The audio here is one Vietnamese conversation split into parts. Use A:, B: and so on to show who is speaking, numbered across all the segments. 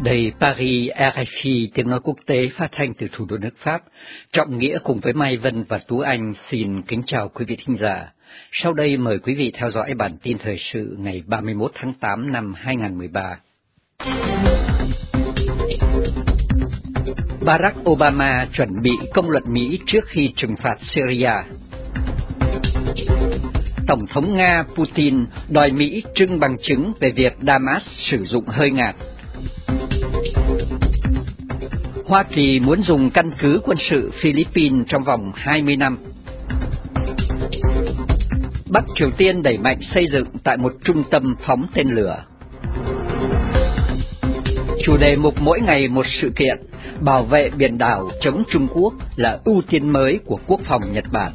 A: Đây Paris, RFI, tiếng nói quốc tế phát thanh từ thủ đô nước Pháp. Trọng Nghĩa cùng với Mai Vân và Tú Anh xin kính chào quý vị thính giả. Sau đây mời quý vị theo dõi bản tin thời sự ngày 31 tháng 8 năm 2013. Barack Obama chuẩn bị công luận Mỹ trước khi trừng phạt Syria. Tổng thống Nga Putin đòi Mỹ trưng bằng chứng về việc Damas sử dụng hơi ngạt. Hoa Kỳ muốn dùng căn cứ quân sự Philippines trong vòng 20 năm. Bắc Triều Tiên đẩy mạnh xây dựng tại một trung tâm phóng tên lửa. Chủ đề mục mỗi ngày một sự kiện, bảo vệ biển đảo chống Trung Quốc là ưu tiên mới của quốc phòng Nhật Bản.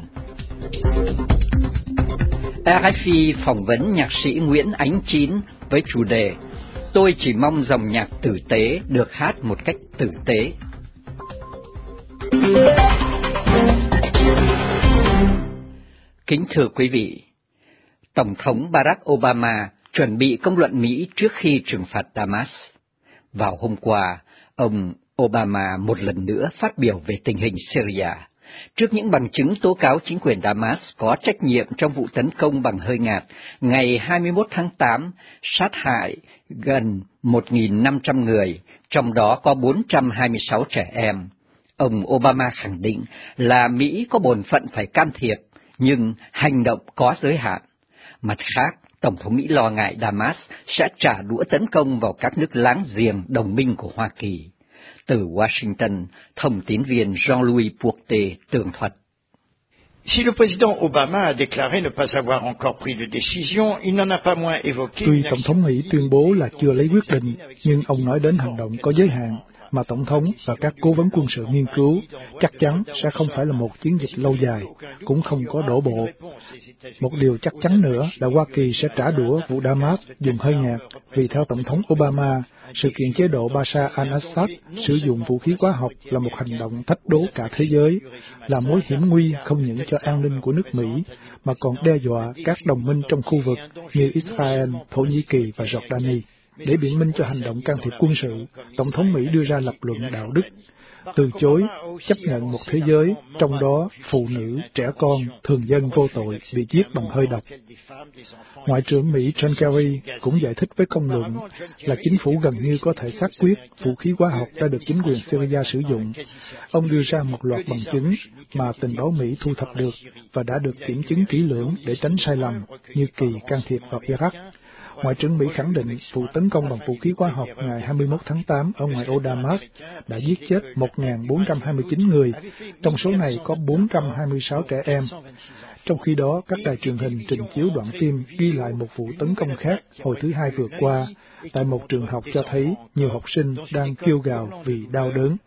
A: RFI phỏng vấn nhạc sĩ Nguyễn Ánh Chín với chủ đề Tôi chỉ mong dòng nhạc tử tế được hát một cách tử tế. Kính thưa quý vị, Tổng thống Barack Obama chuẩn bị công luận Mỹ trước khi trừng phạt Damas. Vào hôm qua, ông Obama một lần nữa phát biểu về tình hình Syria. Trước những bằng chứng tố cáo chính quyền Damas có trách nhiệm trong vụ tấn công bằng hơi ngạt ngày 21 tháng 8, sát hại gần 1.500 người, trong đó có 426 trẻ em. Ông Obama khẳng định là Mỹ có bổn phận phải can thiệp, nhưng hành động có giới hạn. Mặt khác, Tổng thống Mỹ lo ngại Damas sẽ trả đũa tấn công vào các nước láng giềng đồng minh của Hoa Kỳ. Từ Washington, thông tín viên Jean-Louis Bourté tường thuật.
B: Si le président Obama a déclaré ne pas avoir encore pris de décision, il n'en a pas moins évoqué.
C: Tuy Tổng thống Mỹ tuyên bố là chưa lấy quyết định, nhưng ông nói đến hành động có giới hạn mà Tổng thống và các cố vấn quân sự nghiên cứu chắc chắn sẽ không phải là một chiến dịch lâu dài, cũng không có đổ bộ. Một điều chắc chắn nữa là Hoa Kỳ sẽ trả đũa vụ Damas dùng hơi ngạt, vì theo Tổng thống Obama, sự kiện chế độ Bashar al-Assad sử dụng vũ khí hóa học là một hành động thách đố cả thế giới, là mối hiểm nguy không những cho an ninh của nước Mỹ, mà còn đe dọa các đồng minh trong khu vực như Israel, Thổ Nhĩ Kỳ và Jordani. Để biện minh cho hành động can thiệp quân sự, Tổng thống Mỹ đưa ra lập luận đạo đức, từ chối chấp nhận một thế giới, trong đó phụ nữ, trẻ con, thường dân vô tội bị giết bằng hơi độc. Ngoại trưởng Mỹ John Kerry cũng giải thích với công luận là chính phủ gần như có thể xác quyết vũ khí hóa học đã được chính quyền Syria sử dụng. Ông đưa ra một loạt bằng chứng mà tình báo Mỹ thu thập được và đã được kiểm chứng kỹ lưỡng để tránh sai lầm, như kỳ can thiệp vào Iraq. Ngoại trưởng Mỹ khẳng định vụ tấn công bằng vũ khí hóa học ngày 21 tháng 8 ở ngoại ô Damas đã giết chết 1.429 người, trong số này có 426 trẻ em. Trong khi đó, các đài truyền hình trình chiếu đoạn phim ghi lại một vụ tấn công khác hồi thứ Hai vừa qua, tại một trường học cho thấy nhiều học sinh đang kêu gào vì đau đớn.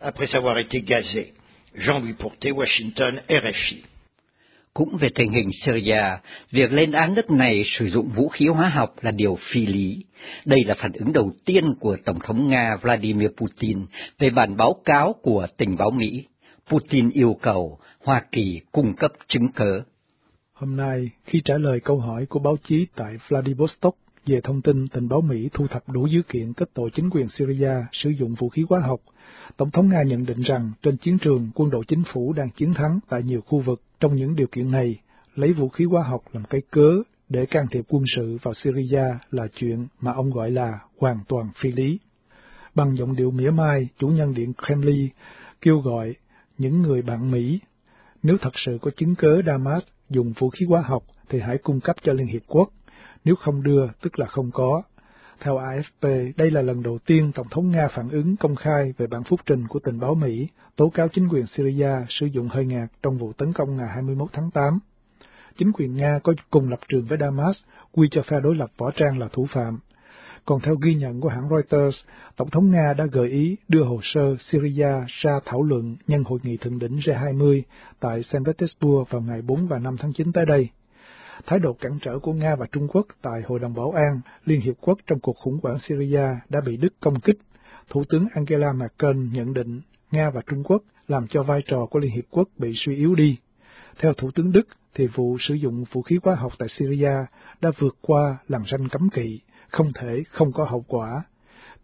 B: Jean-Louis Bourté, Washington, RFI.
A: Cũng về tình hình Syria, việc lên án nước này sử dụng vũ khí hóa học là điều phi lý. Đây là phản ứng đầu tiên của Tổng thống Nga Vladimir Putin về bản báo cáo của tình báo Mỹ. Putin yêu cầu Hoa Kỳ cung cấp chứng cớ.
C: Hôm nay, khi trả lời câu hỏi của báo chí tại Vladivostok về thông tin tình báo Mỹ thu thập đủ dữ kiện kết tội chính quyền Syria sử dụng vũ khí hóa học, Tổng thống Nga nhận định rằng trên chiến trường, quân đội chính phủ đang chiến thắng tại nhiều khu vực. Trong những điều kiện này, lấy vũ khí hóa học làm cái cớ để can thiệp quân sự vào Syria là chuyện mà ông gọi là hoàn toàn phi lý. Bằng giọng điệu mỉa mai, chủ nhân điện Kremlin kêu gọi những người bạn Mỹ, nếu thật sự có chứng cớ Damas dùng vũ khí hóa học thì hãy cung cấp cho Liên Hiệp Quốc, nếu không đưa tức là không có. Theo AFP, đây là lần đầu tiên Tổng thống Nga phản ứng công khai về bản phúc trình của tình báo Mỹ tố cáo chính quyền Syria sử dụng hơi ngạt trong vụ tấn công ngày 21 tháng 8. Chính quyền Nga có cùng lập trường với Damas, quy cho phe đối lập võ trang là thủ phạm. Còn theo ghi nhận của hãng Reuters, Tổng thống Nga đã gợi ý đưa hồ sơ Syria ra thảo luận nhân hội nghị thượng đỉnh G20 tại Saint Petersburg vào ngày 4 và 5 tháng 9 tới đây. Thái độ cản trở của Nga và Trung Quốc tại Hội đồng Bảo an Liên Hiệp Quốc trong cuộc khủng hoảng Syria đã bị Đức công kích. Thủ tướng Angela Merkel nhận định Nga và Trung Quốc làm cho vai trò của Liên Hiệp Quốc bị suy yếu đi. Theo Thủ tướng Đức, thì vụ sử dụng vũ khí hóa học tại Syria đã vượt qua lằn ranh cấm kỵ, không thể không có hậu quả.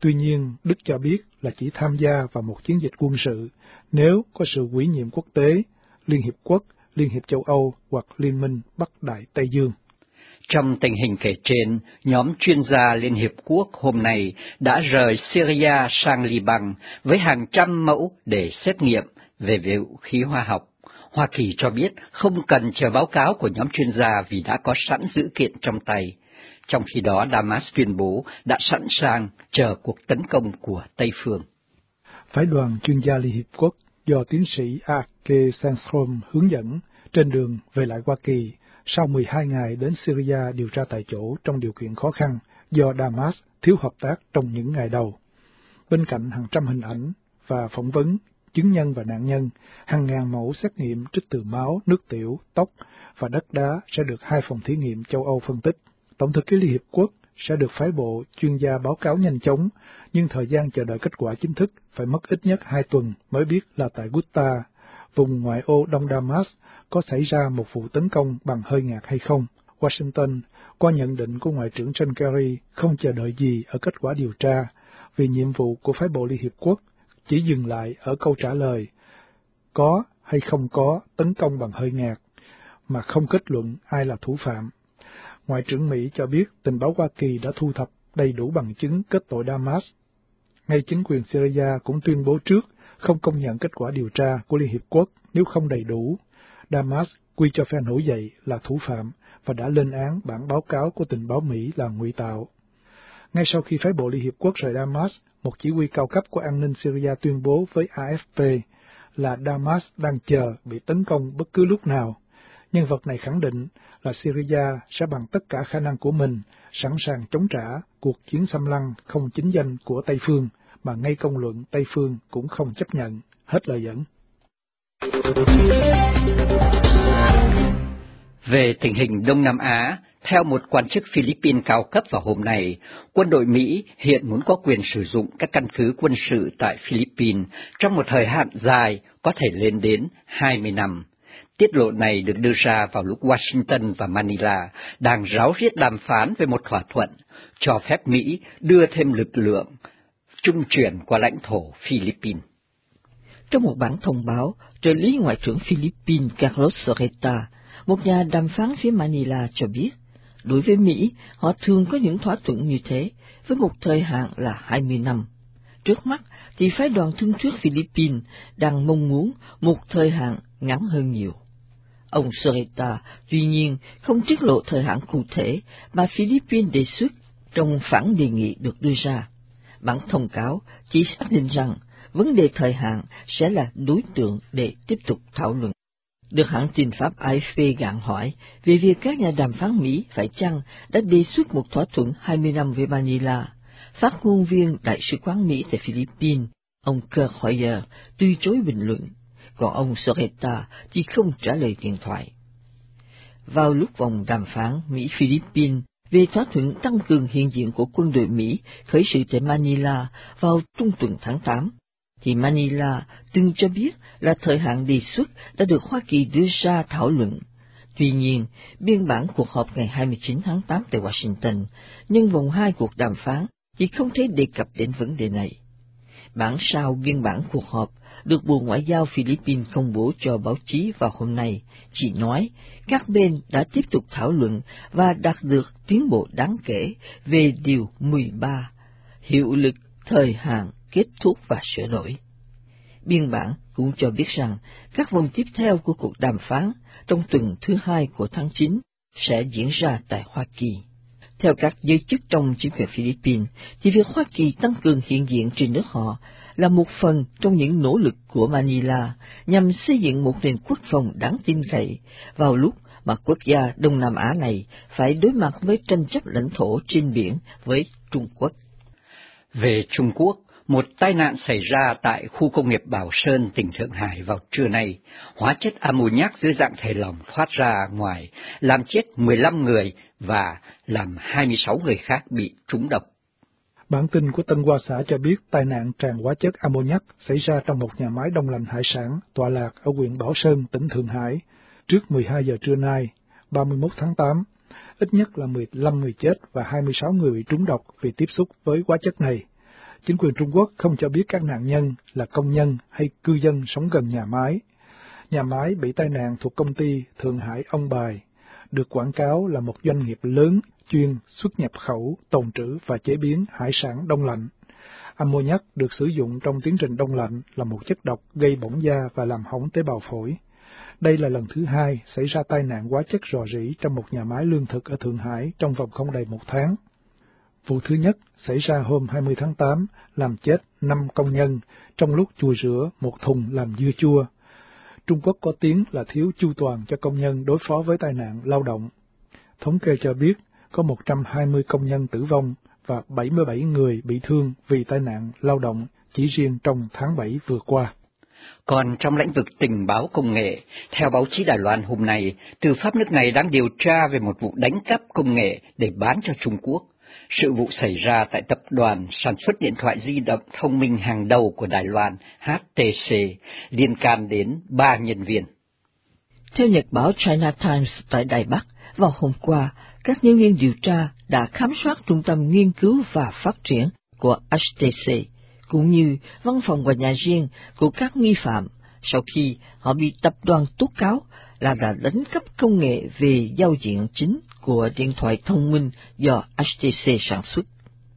C: Tuy nhiên, Đức cho biết là chỉ tham gia vào một chiến dịch quân sự nếu có sự ủy nhiệm quốc tế, Liên Hiệp Quốc, Liên hiệp châu Âu hoặc Liên minh Bắc Đại Tây Dương.
A: Trong tình hình kể trên, nhóm chuyên gia Liên Hiệp Quốc hôm nay đã rời Syria sang Liban với hàng trăm mẫu để xét nghiệm về vũ khí hóa học. Hoa Kỳ cho biết không cần chờ báo cáo của nhóm chuyên gia vì đã có sẵn dữ kiện trong tay. Trong khi đó, Damas tuyên bố đã sẵn sàng chờ cuộc tấn công của Tây phương.
C: Phái đoàn chuyên gia Liên Hiệp Quốc do tiến sĩ A.K. Sandstrom hướng dẫn trên đường về lại Hoa Kỳ sau 12 ngày đến Syria điều tra tại chỗ trong điều kiện khó khăn do Damas thiếu hợp tác trong những ngày đầu. Bên cạnh hàng trăm hình ảnh và phỏng vấn chứng nhân và nạn nhân, hàng ngàn mẫu xét nghiệm trích từ máu, nước tiểu, tóc và đất đá sẽ được 2 phòng thí nghiệm châu Âu phân tích. Tổng thư ký Liên Hiệp Quốc sẽ được phái bộ chuyên gia báo cáo nhanh chóng, nhưng thời gian chờ đợi kết quả chính thức phải mất ít nhất 2 tuần mới biết là tại Ghouta, vùng ngoại ô Đông Damas, có xảy ra một vụ tấn công bằng hơi ngạt hay không. Washington, qua nhận định của Ngoại trưởng John Kerry, không chờ đợi gì ở kết quả điều tra, vì nhiệm vụ của phái bộ Liên Hiệp Quốc chỉ dừng lại ở câu trả lời có hay không có tấn công bằng hơi ngạt, mà không kết luận ai là thủ phạm. Ngoại trưởng Mỹ cho biết tình báo Hoa Kỳ đã thu thập đầy đủ bằng chứng kết tội Damas. Ngay chính quyền Syria cũng tuyên bố trước không công nhận kết quả điều tra của Liên Hiệp Quốc nếu không đầy đủ. Damas quy cho phe nổi dậy là thủ phạm và đã lên án bản báo cáo của tình báo Mỹ là ngụy tạo. Ngay sau khi phái bộ Liên Hiệp Quốc rời Damas, một chỉ huy cao cấp của an ninh Syria tuyên bố với AFP là Damas đang chờ bị tấn công bất cứ lúc nào. Nhân vật này khẳng định là Syria sẽ bằng tất cả khả năng của mình sẵn sàng chống trả cuộc chiến xâm lăng không chính danh của Tây phương, mà ngay công luận Tây phương cũng không chấp nhận. Hết lời dẫn.
A: Về tình hình Đông Nam Á, theo một quan chức Philippines cao cấp vào hôm nay, quân đội Mỹ hiện muốn có quyền sử dụng các căn cứ quân sự tại Philippines trong một thời hạn dài có thể lên đến 20 năm. Tiết lộ này được đưa ra vào lúc Washington và Manila đang ráo riết đàm phán về một thỏa thuận cho phép Mỹ đưa thêm lực lượng trung chuyển qua lãnh thổ Philippines.
D: Trong một bản thông báo, trợ lý Ngoại trưởng Philippines Carlos Soreta, một nhà đàm phán phía Manila cho biết, đối với Mỹ, họ thường có những thỏa thuận như thế, với một thời hạn là 20 năm. Trước mắt, thì phái đoàn thương thuyết Philippines đang mong muốn một thời hạn ngắn hơn nhiều. Ông Soreta, tuy nhiên, không tiết lộ thời hạn cụ thể mà Philippines đề xuất trong phản đề nghị được đưa ra. Bản thông cáo chỉ xác định rằng vấn đề thời hạn sẽ là đối tượng để tiếp tục thảo luận. Được hãng tin Pháp AFP gạn hỏi về việc các nhà đàm phán Mỹ phải chăng đã đề xuất một thỏa thuận 20 năm với Manila, phát ngôn viên Đại sứ quán Mỹ tại Philippines, ông Kurt Hoyer, từ chối bình luận, còn ông Soreta thì không trả lời điện thoại. Vào lúc vòng đàm phán Mỹ-Philippines về thỏa thuận tăng cường hiện diện của quân đội Mỹ khởi sự tại Manila vào trung tuần tháng 8, thì Manila từng cho biết là thời hạn đề xuất đã được Hoa Kỳ đưa ra thảo luận. Tuy nhiên, biên bản cuộc họp ngày 29 tháng 8 tại Washington, nhân vòng 2 cuộc đàm phán, thì không thấy đề cập đến vấn đề này. Bản sao biên bản cuộc họp được Bộ Ngoại giao Philippines công bố cho báo chí vào hôm nay, chỉ nói các bên đã tiếp tục thảo luận và đạt được tiến bộ đáng kể về điều 13, hiệu lực, thời hạn, kết thúc và sửa đổi. Biên bản cũng cho biết rằng các vòng tiếp theo của cuộc đàm phán trong tuần thứ 2 của tháng 9 sẽ diễn ra tại Hoa Kỳ. Theo các giới chức trong chính quyền Philippines, thì việc Hoa Kỳ tăng cường hiện diện trên nước họ là một phần trong những nỗ lực của Manila nhằm xây dựng một nền quốc phòng đáng tin cậy vào lúc mà quốc gia Đông Nam Á này phải đối mặt với tranh chấp lãnh thổ trên biển với Trung Quốc.
A: Về Trung Quốc, một tai nạn xảy ra tại khu công nghiệp Bảo Sơn, tỉnh Thượng Hải vào trưa nay. Hóa chất ammoniac dưới dạng thể lỏng thoát ra ngoài, làm chết 15 người và làm 26 người khác bị trúng độc.
C: Bản tin của Tân Hoa Xã cho biết tai nạn tràn hóa chất ammoniac xảy ra trong một nhà máy đông lạnh hải sản tọa lạc ở huyện Bảo Sơn, tỉnh Thượng Hải, trước 12 giờ trưa nay, 31 tháng 8. Ít nhất là 15 người chết và 26 người bị trúng độc vì tiếp xúc với hóa chất này. chính quyền Trung Quốc không cho biết các nạn nhân là công nhân hay cư dân sống gần nhà máy. Nhà máy bị tai nạn thuộc công ty Thượng Hải Ông Bài, được quảng cáo là một doanh nghiệp lớn chuyên xuất nhập khẩu, tồn trữ và chế biến hải sản đông lạnh. Ammoniac được sử dụng trong tiến trình đông lạnh là một chất độc gây bỏng da và làm hỏng tế bào phổi. Đây là lần thứ hai xảy ra tai nạn hóa chất rò rỉ trong một nhà máy lương thực ở Thượng Hải trong vòng không đầy một tháng. Vụ thứ nhất xảy ra hôm 20 tháng 8, làm chết 5 công nhân trong lúc chùi rửa một thùng làm dưa chua. Trung Quốc có tiếng là thiếu chu toàn cho công nhân đối phó với tai nạn lao động. Thống kê cho biết có 120 công nhân tử vong và 77 người bị thương vì tai nạn lao động chỉ riêng trong tháng 7 vừa qua.
A: Còn trong lĩnh vực tình báo công nghệ, theo báo chí Đài Loan hôm nay, tư pháp nước này đang điều tra về một vụ đánh cắp công nghệ để bán cho Trung Quốc. Sự vụ xảy ra tại tập đoàn sản xuất điện thoại di động thông minh hàng đầu của Đài Loan HTC, liên can đến 3 nhân viên.
D: Theo nhật báo China Times tại Đài Bắc, vào hôm qua, các nhân viên điều tra đã khám soát trung tâm nghiên cứu và phát triển của HTC, cũng như văn phòng và nhà riêng của các nghi phạm sau khi họ bị tập đoàn tố cáo là đã đánh cắp công nghệ về giao diện chính của điện thoại thông minh do HTC sản xuất.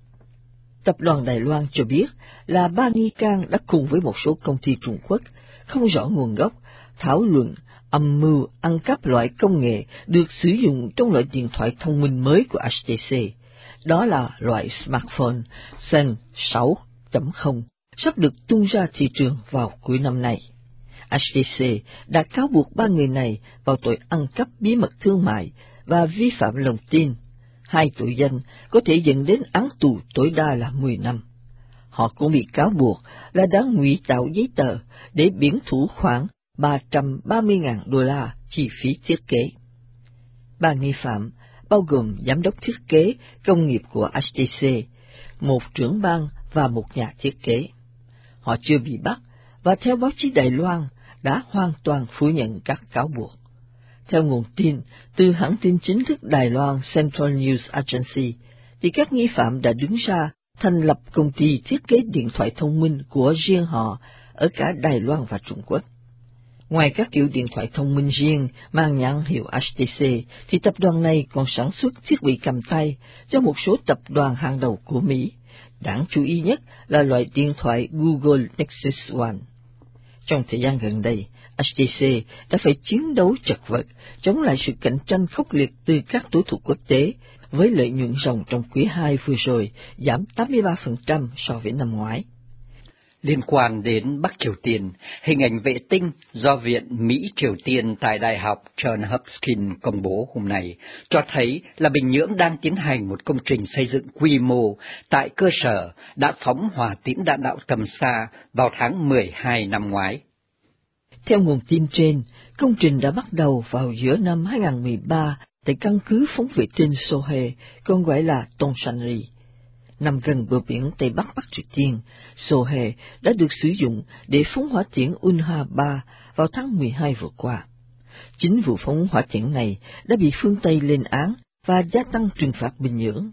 D: Tập đoàn Đài Loan cho biết là 3 nghi can đã cùng với một số công ty Trung Quốc không rõ nguồn gốc thảo luận âm mưu ăn cắp loại công nghệ được sử dụng trong loại điện thoại thông minh mới của HTC, đó là loại smartphone Zen 6.0, sắp được tung ra thị trường vào cuối năm nay. HTC đã cáo buộc 3 người này vào tội ăn cắp bí mật thương mại và vi phạm lòng tin. 2 tội danh có thể dẫn đến án tù tối đa là 10 năm. Họ cũng bị cáo buộc là đã ngụy tạo giấy tờ để biển thủ khoảng $330,000 chi phí thiết kế. 3 nghi phạm bao gồm giám đốc thiết kế công nghiệp của HTC, một trưởng ban và một nhà thiết kế. Họ chưa bị bắt và theo báo chí Đài Loan đã hoàn toàn phủ nhận các cáo buộc. Theo nguồn tin từ hãng tin chính thức Đài Loan Central News Agency, thì các nghi phạm đã đứng ra thành lập công ty thiết kế điện thoại thông minh của riêng họ ở cả Đài Loan và Trung Quốc. Ngoài các kiểu điện thoại thông minh riêng mang nhãn hiệu HTC, thì tập đoàn này còn sản xuất thiết bị cầm tay cho một số tập đoàn hàng đầu của Mỹ. Đáng chú ý nhất là loại điện thoại Google Nexus One. Trong thời gian gần đây, HTC đã phải chiến đấu chật vật chống lại sự cạnh tranh khốc liệt từ các đối thủ quốc tế, với lợi nhuận ròng trong quý 2 vừa rồi giảm 83% so với năm ngoái.
A: Liên quan đến Bắc Triều Tiên, hình ảnh vệ tinh do Viện Mỹ-Triều Tiên tại Đại học Johns Hopkins công bố hôm nay cho thấy là Bình Nhưỡng đang tiến hành một công trình xây dựng quy mô tại cơ sở đã phóng hỏa tiễn đạn đạo tầm xa vào tháng 12 năm ngoái.
D: Theo nguồn tin trên, công trình đã bắt đầu vào giữa năm 2013 tại căn cứ phóng vệ tinh Sohae, còn gọi là Tongsanri. Nằm gần bờ biển Tây Bắc Bắc Triều Tiên, Sohae đã được sử dụng để phóng hỏa tiễn Unha-3 vào tháng 12 vừa qua. Chính vụ phóng hỏa tiễn này đã bị phương Tây lên án và gia tăng trừng phạt Bình Nhưỡng.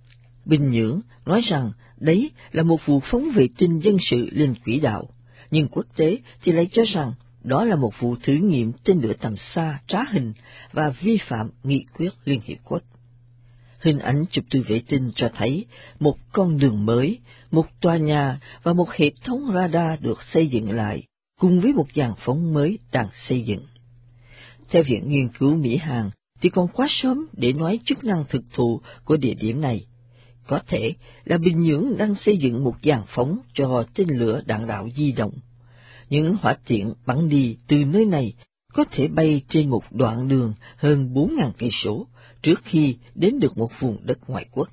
D: Bình Nhưỡng nói rằng đấy là một vụ phóng vệ tinh dân sự lên quỹ đạo, nhưng quốc tế thì lại cho rằng đó là một vụ thử nghiệm tên lửa tầm xa trá hình và vi phạm nghị quyết Liên Hiệp Quốc. Hình ảnh chụp từ vệ tinh cho thấy một con đường mới, một tòa nhà và một hệ thống radar được xây dựng lại, cùng với một dàn phóng mới đang xây dựng. Theo Viện Nghiên cứu Mỹ-Hàn, thì còn quá sớm để nói chức năng thực thụ của địa điểm này. Có thể là Bình Nhưỡng đang xây dựng một dàn phóng cho tên lửa đạn đạo di động. Những hỏa tiễn bắn đi từ nơi này có thể bay trên một đoạn đường hơn 4.000 cây số trước khi đến được một vùng đất ngoại quốc.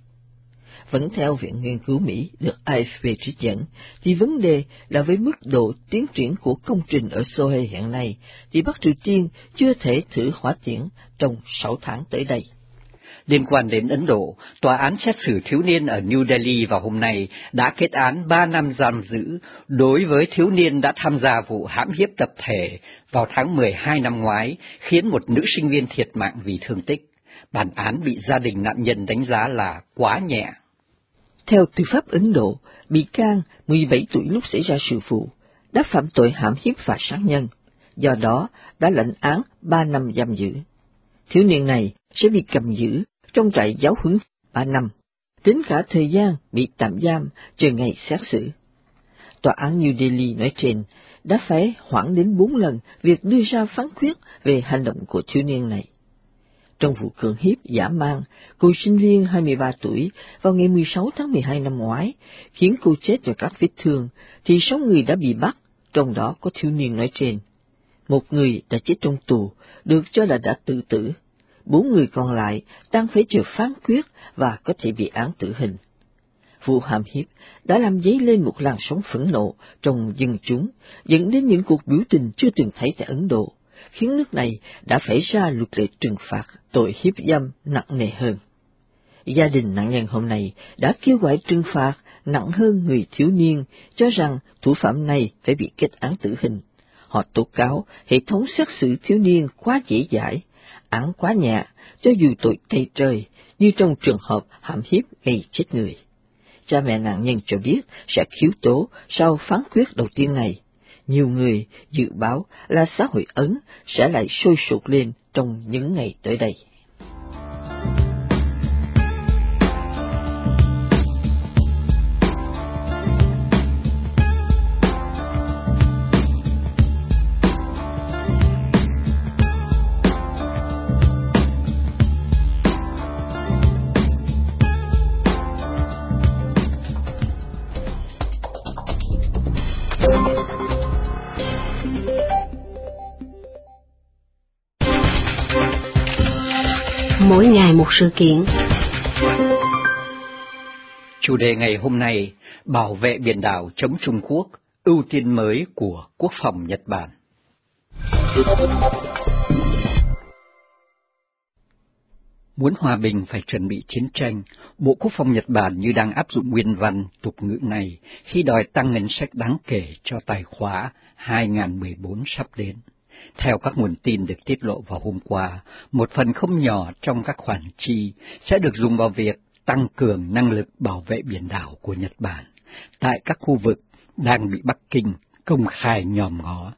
D: Vẫn theo Viện Nghiên cứu Mỹ được AFP trích dẫn, thì vấn đề là với mức độ tiến triển của công trình ở Sohae hiện nay, thì Bắc Triều Tiên chưa thể thử hỏa tiễn trong 6 tháng tới đây.
A: Liên quan đến Ấn Độ, tòa án xét xử thiếu niên ở New Delhi vào hôm nay đã kết án 3 năm giam giữ đối với thiếu niên đã tham gia vụ hãm hiếp tập thể vào tháng 12 năm ngoái, khiến một nữ sinh viên thiệt mạng vì thương tích. Bản án bị gia đình nạn nhân đánh giá là quá nhẹ.
D: Theo tư pháp Ấn Độ, bị can 17 tuổi lúc xảy ra sự vụ đã phạm tội hãm hiếp và sát nhân, do đó đã lãnh án 3 năm giam giữ. Thiếu niên này sẽ bị cầm giữ trong trại giáo huấn 3 năm, tính cả thời gian bị tạm giam chờ ngày xét xử. Tòa án New Delhi nói trên đã phải hoãn đến 4 lần việc đưa ra phán quyết về hành động của thiếu niên này. Trong vụ cưỡng hiếp dã man cô sinh viên 23 tuổi vào ngày 16 tháng 12 năm ngoái, khiến cô chết do các vết thương, thì 6 người đã bị bắt, trong đó có thiếu niên nói trên. 1 người đã chết trong tù, được cho là đã tự tử. 4 người còn lại đang phải chờ phán quyết và có thể bị án tử hình. Vụ hãm hiếp đã làm dấy lên một làn sóng phẫn nộ trong dân chúng, dẫn đến những cuộc biểu tình chưa từng thấy tại Ấn Độ, khiến nước này đã phải ra luật lệ trừng phạt tội hiếp dâm nặng nề hơn. Gia đình nạn nhân hôm nay đã kêu gọi trừng phạt nặng hơn người thiếu niên, cho rằng thủ phạm này phải bị kết án tử hình. Họ tố cáo hệ thống xét xử thiếu niên quá dễ dãi, án quá nhẹ, cho dù tội tày trời, như trong trường hợp hãm hiếp gây chết người. Cha mẹ nạn nhân cho biết sẽ khiếu tố sau phán quyết đầu tiên này. Nhiều người dự báo là xã hội Ấn sẽ lại sôi sục lên trong những ngày tới đây.
E: Mỗi ngày một sự kiện.
A: Chủ đề ngày hôm nay: bảo vệ biển đảo chống Trung Quốc, ưu tiên mới của Quốc phòng Nhật Bản. Muốn hòa bình phải chuẩn bị chiến tranh, Bộ Quốc phòng Nhật Bản như đang áp dụng nguyên văn tục ngữ này khi đòi tăng ngân sách đáng kể cho tài khóa 2014 sắp đến. Theo các nguồn tin được tiết lộ vào hôm qua, một phần không nhỏ trong các khoản chi sẽ được dùng vào việc tăng cường năng lực bảo vệ biển đảo của Nhật Bản tại các khu vực đang bị Bắc Kinh công khai nhòm ngó.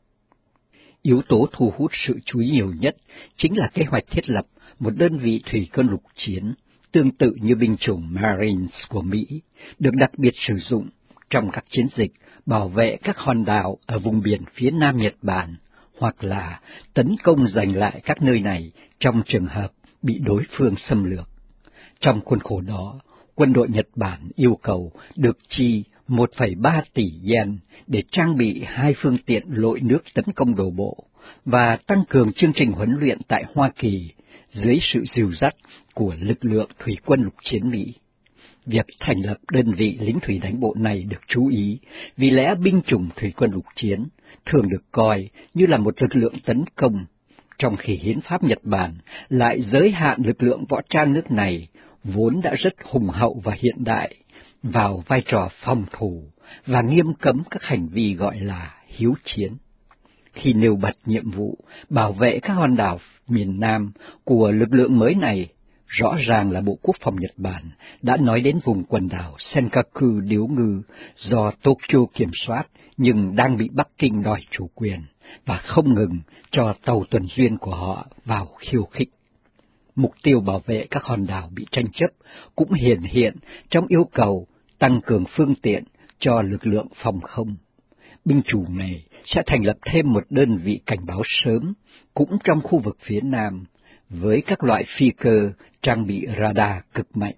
A: Yếu tố thu hút sự chú ý nhiều nhất chính là kế hoạch thiết lập một đơn vị thủy quân lục chiến tương tự như binh chủng Marines của Mỹ, được đặc biệt sử dụng trong các chiến dịch bảo vệ các hòn đảo ở vùng biển phía nam Nhật Bản, hoặc là tấn công giành lại các nơi này trong trường hợp bị đối phương xâm lược. Trong khuôn khổ đó, quân đội Nhật Bản yêu cầu được chi 1,3 tỷ yen để trang bị 2 phương tiện lội nước tấn công đổ bộ và tăng cường chương trình huấn luyện tại Hoa Kỳ dưới sự dìu dắt của lực lượng thủy quân lục chiến Mỹ. Việc thành lập đơn vị lính thủy đánh bộ này được chú ý vì lẽ binh chủng thủy quân lục chiến thường được coi như là một lực lượng tấn công, trong khi hiến pháp Nhật Bản lại giới hạn lực lượng võ trang nước này, vốn đã rất hùng hậu và hiện đại, vào vai trò phòng thủ và nghiêm cấm các hành vi gọi là hiếu chiến. Khi nêu bật nhiệm vụ bảo vệ các hòn đảo miền Nam của lực lượng mới này, rõ ràng là Bộ Quốc phòng Nhật Bản đã nói đến vùng quần đảo Senkaku điếu ngư do Tokyo kiểm soát nhưng đang bị Bắc Kinh đòi chủ quyền và không ngừng cho tàu tuần duyên của họ vào khiêu khích. Mục tiêu bảo vệ các hòn đảo bị tranh chấp cũng hiển hiện trong yêu cầu tăng cường phương tiện cho lực lượng phòng không. Binh chủng này sẽ thành lập thêm một đơn vị cảnh báo sớm cũng trong khu vực phía Nam, với các loại phi cơ trang bị radar cực mạnh.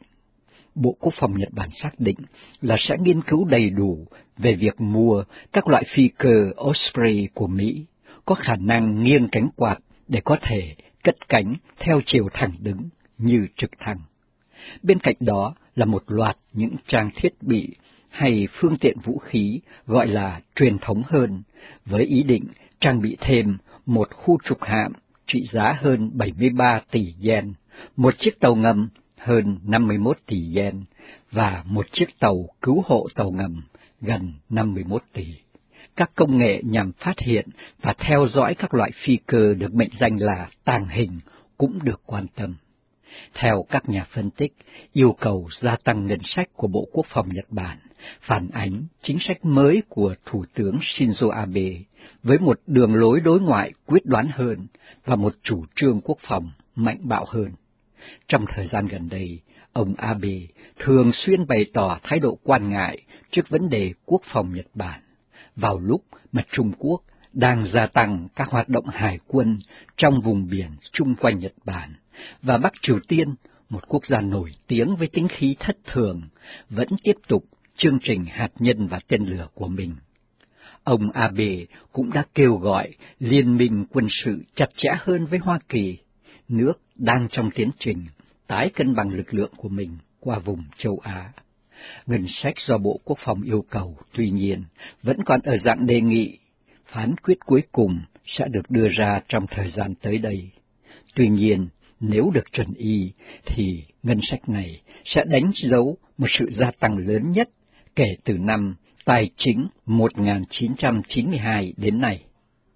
A: Bộ Quốc phòng Nhật Bản xác định là sẽ nghiên cứu đầy đủ về việc mua các loại phi cơ Osprey của Mỹ, có khả năng nghiêng cánh quạt để có thể cất cánh theo chiều thẳng đứng như trực thăng. Bên cạnh đó là một loạt những trang thiết bị hay phương tiện vũ khí gọi là truyền thống hơn, với ý định trang bị thêm một khu trục hạm trị giá hơn 73 tỷ yen, một chiếc tàu ngầm hơn 51 tỷ yen và một chiếc tàu cứu hộ tàu ngầm gần 51 tỷ. Các công nghệ nhằm phát hiện và theo dõi các loại phi cơ được mệnh danh là tàng hình cũng được quan tâm. Theo các nhà phân tích, yêu cầu gia tăng ngân sách của Bộ Quốc phòng Nhật Bản phản ánh chính sách mới của Thủ tướng Shinzo Abe với một đường lối đối ngoại quyết đoán hơn và một chủ trương quốc phòng mạnh bạo hơn. Trong thời gian gần đây, ông Abe thường xuyên bày tỏ thái độ quan ngại trước vấn đề quốc phòng Nhật Bản, vào lúc mà Trung Quốc đang gia tăng các hoạt động hải quân trong vùng biển chung quanh Nhật Bản, và Bắc Triều Tiên, một quốc gia nổi tiếng với tính khí thất thường, vẫn tiếp tục chương trình hạt nhân và tên lửa của mình. Ông Abe cũng đã kêu gọi liên minh quân sự chặt chẽ hơn với Hoa Kỳ, nước đang trong tiến trình tái cân bằng lực lượng của mình qua vùng châu Á. Ngân sách do Bộ Quốc phòng yêu cầu, tuy nhiên, vẫn còn ở dạng đề nghị. Phán quyết cuối cùng sẽ được đưa ra trong thời gian tới đây. Tuy nhiên, nếu được chuẩn y, thì ngân sách này sẽ đánh dấu một sự gia tăng lớn nhất kể từ năm tài chính 1992 đến nay.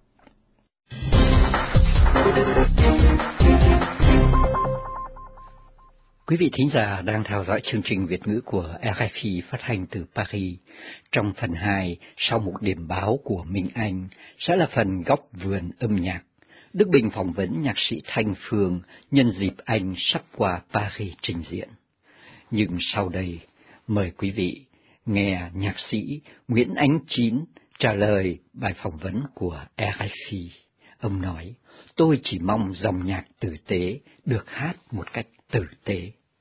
A: Quý vị thính giả đang theo dõi chương trình Việt ngữ của RFI phát hành từ Paris. Trong phần 2, sau một điểm báo của Minh Anh, sẽ là phần góc vườn âm nhạc. Đức Bình phỏng vấn nhạc sĩ Thanh Phương nhân dịp anh sắp qua Paris trình diễn. Nhưng sau đây, mời quý vị nghe nhạc sĩ Nguyễn Ánh Chín trả lời bài phỏng vấn của RFI. Ông nói, tôi chỉ mong dòng nhạc tử tế được hát một cách tử tế.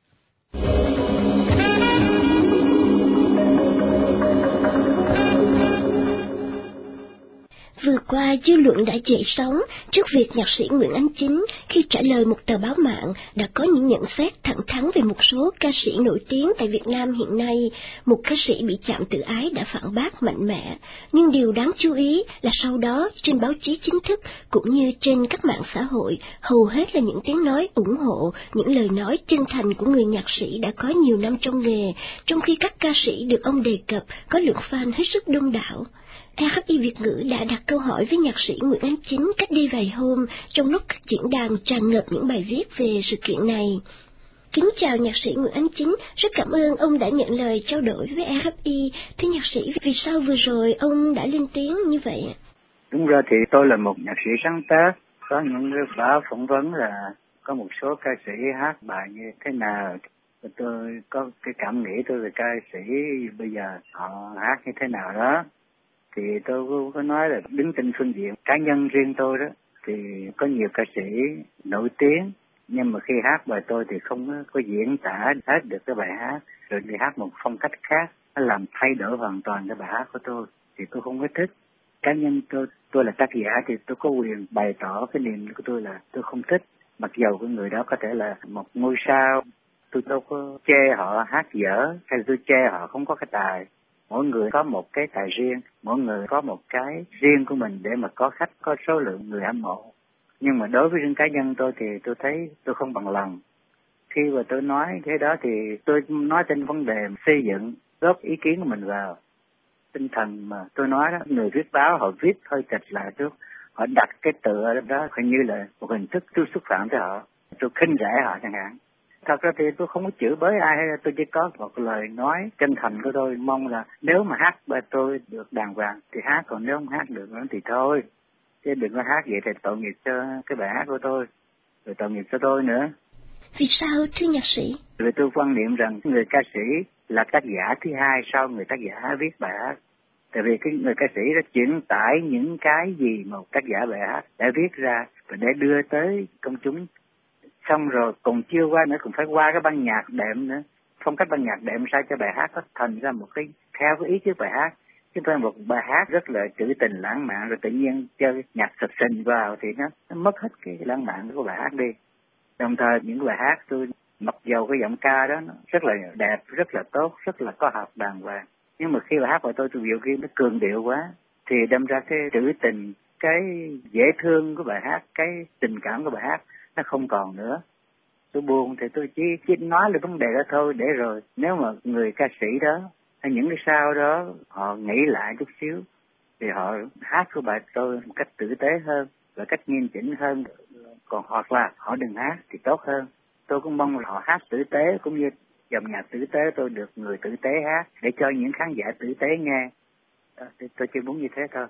F: Vừa qua, dư luận đã dậy sóng trước việc nhạc sĩ Nguyễn Ánh Chín khi trả lời một tờ báo mạng đã có những nhận xét thẳng thắn về một số ca sĩ nổi tiếng tại Việt Nam hiện nay. Một ca sĩ bị chạm tự ái đã phản bác mạnh mẽ, nhưng điều đáng chú ý là sau đó trên báo chí chính thức cũng như trên các mạng xã hội, hầu hết là những tiếng nói ủng hộ, những lời nói chân thành của người nhạc sĩ đã có nhiều năm trong nghề, trong khi các ca sĩ được ông đề cập có lượng fan hết sức đông đảo. RFI Việt ngữ đã đặt câu hỏi với nhạc sĩ Nguyễn Ánh Chín cách đây vài hôm trong lúc các diễn đàn tràn ngập những bài viết về sự kiện này. Kính chào nhạc sĩ Nguyễn Ánh Chín, rất cảm ơn ông đã nhận lời trao đổi với RFI. Thưa nhạc sĩ, vì sao vừa rồi ông đã lên tiếng như vậy?
G: Đúng ra thì tôi là một nhạc sĩ sáng tác, có những cái báo phỏng vấn là có một số ca sĩ hát bài như thế nào. Tôi có cái cảm nghĩ tôi về ca sĩ bây giờ họ hát như thế nào đó. Thì tôi có nói là đứng trên phương diện cá nhân riêng tôi đó, thì có nhiều ca sĩ nổi tiếng, nhưng mà khi hát bài tôi thì không có diễn tả hết được cái bài hát, rồi đi hát một phong cách khác, nó làm thay đổi hoàn toàn cái bài hát của tôi, thì tôi không có thích. Cá nhân tôi là tác giả thì tôi có quyền bày tỏ cái niềm của tôi là tôi không thích, mặc dầu cái người đó có thể là một ngôi sao. Tôi đâu có chê họ hát dở, hay tôi chê họ không có cái tài. Mỗi người có một cái tài riêng, mỗi người có một cái riêng của mình để mà có khách, có số lượng người hâm mộ. Nhưng mà đối với riêng cá nhân tôi thì tôi thấy tôi không bằng lòng. Khi mà tôi nói thế đó thì tôi nói trên vấn đề xây dựng, góp ý kiến của mình vào. Tinh thần mà tôi nói đó, người viết báo họ viết hơi chạch lại trước, họ đặt cái tựa đó hình như là một hình thức tôi xúc phạm tới họ, tôi khinh rẻ họ chẳng hạn. Thật ra thì tôi không có chửi bới ai, tôi chỉ có một lời nói chân thành của tôi, mong là nếu mà hát bài tôi được đàng hoàng thì hát, còn nếu không hát được nữa thì thôi. Chứ đừng có hát vậy thì tội nghiệp cho cái bài hát của tôi, rồi tội nghiệp cho tôi nữa.
F: Vì sao thưa nhạc sĩ?
G: Vì tôi quan niệm rằng người ca sĩ là tác giả thứ hai sau người tác giả viết bài hát. Tại vì cái người ca sĩ đã chuyển tải những cái gì mà tác giả bài hát đã viết ra và để đưa tới công chúng. Xong rồi còn chưa qua nữa, cũng phải qua cái ban nhạc đệm nữa. Phong cách ban nhạc đệm sao cho bài hát nó thành ra một cái theo cái ý chứ bài hát. Chứ phải một bài hát rất là trữ tình lãng mạn rồi tự nhiên chơi nhạc sập sình vào thì nó mất hết cái lãng mạn của bài hát đi. Đồng thời những bài hát tôi mặc dầu cái giọng ca đó nó rất là đẹp, rất là tốt, rất là có học đàng hoàng. Nhưng mà khi bài hát của tôi biểu kia nó cường điệu quá thì đâm ra cái trữ tình, cái dễ thương của bài hát, cái tình cảm của bài hát nó không còn nữa. Tôi buồn thì tôi chỉ nói là vấn đề đó thôi, để rồi nếu mà người ca sĩ đó hay những cái sao đó họ nghĩ lại chút xíu thì họ hát của bài tôi một cách tử tế hơn và cách nghiêm chỉnh hơn, còn hoặc là họ đừng hát thì tốt hơn. Tôi cũng mong là họ hát tử tế, cũng như dòng nhạc tử tế tôi được người tử tế hát để cho những khán giả tử tế nghe. Tôi chỉ muốn như thế thôi.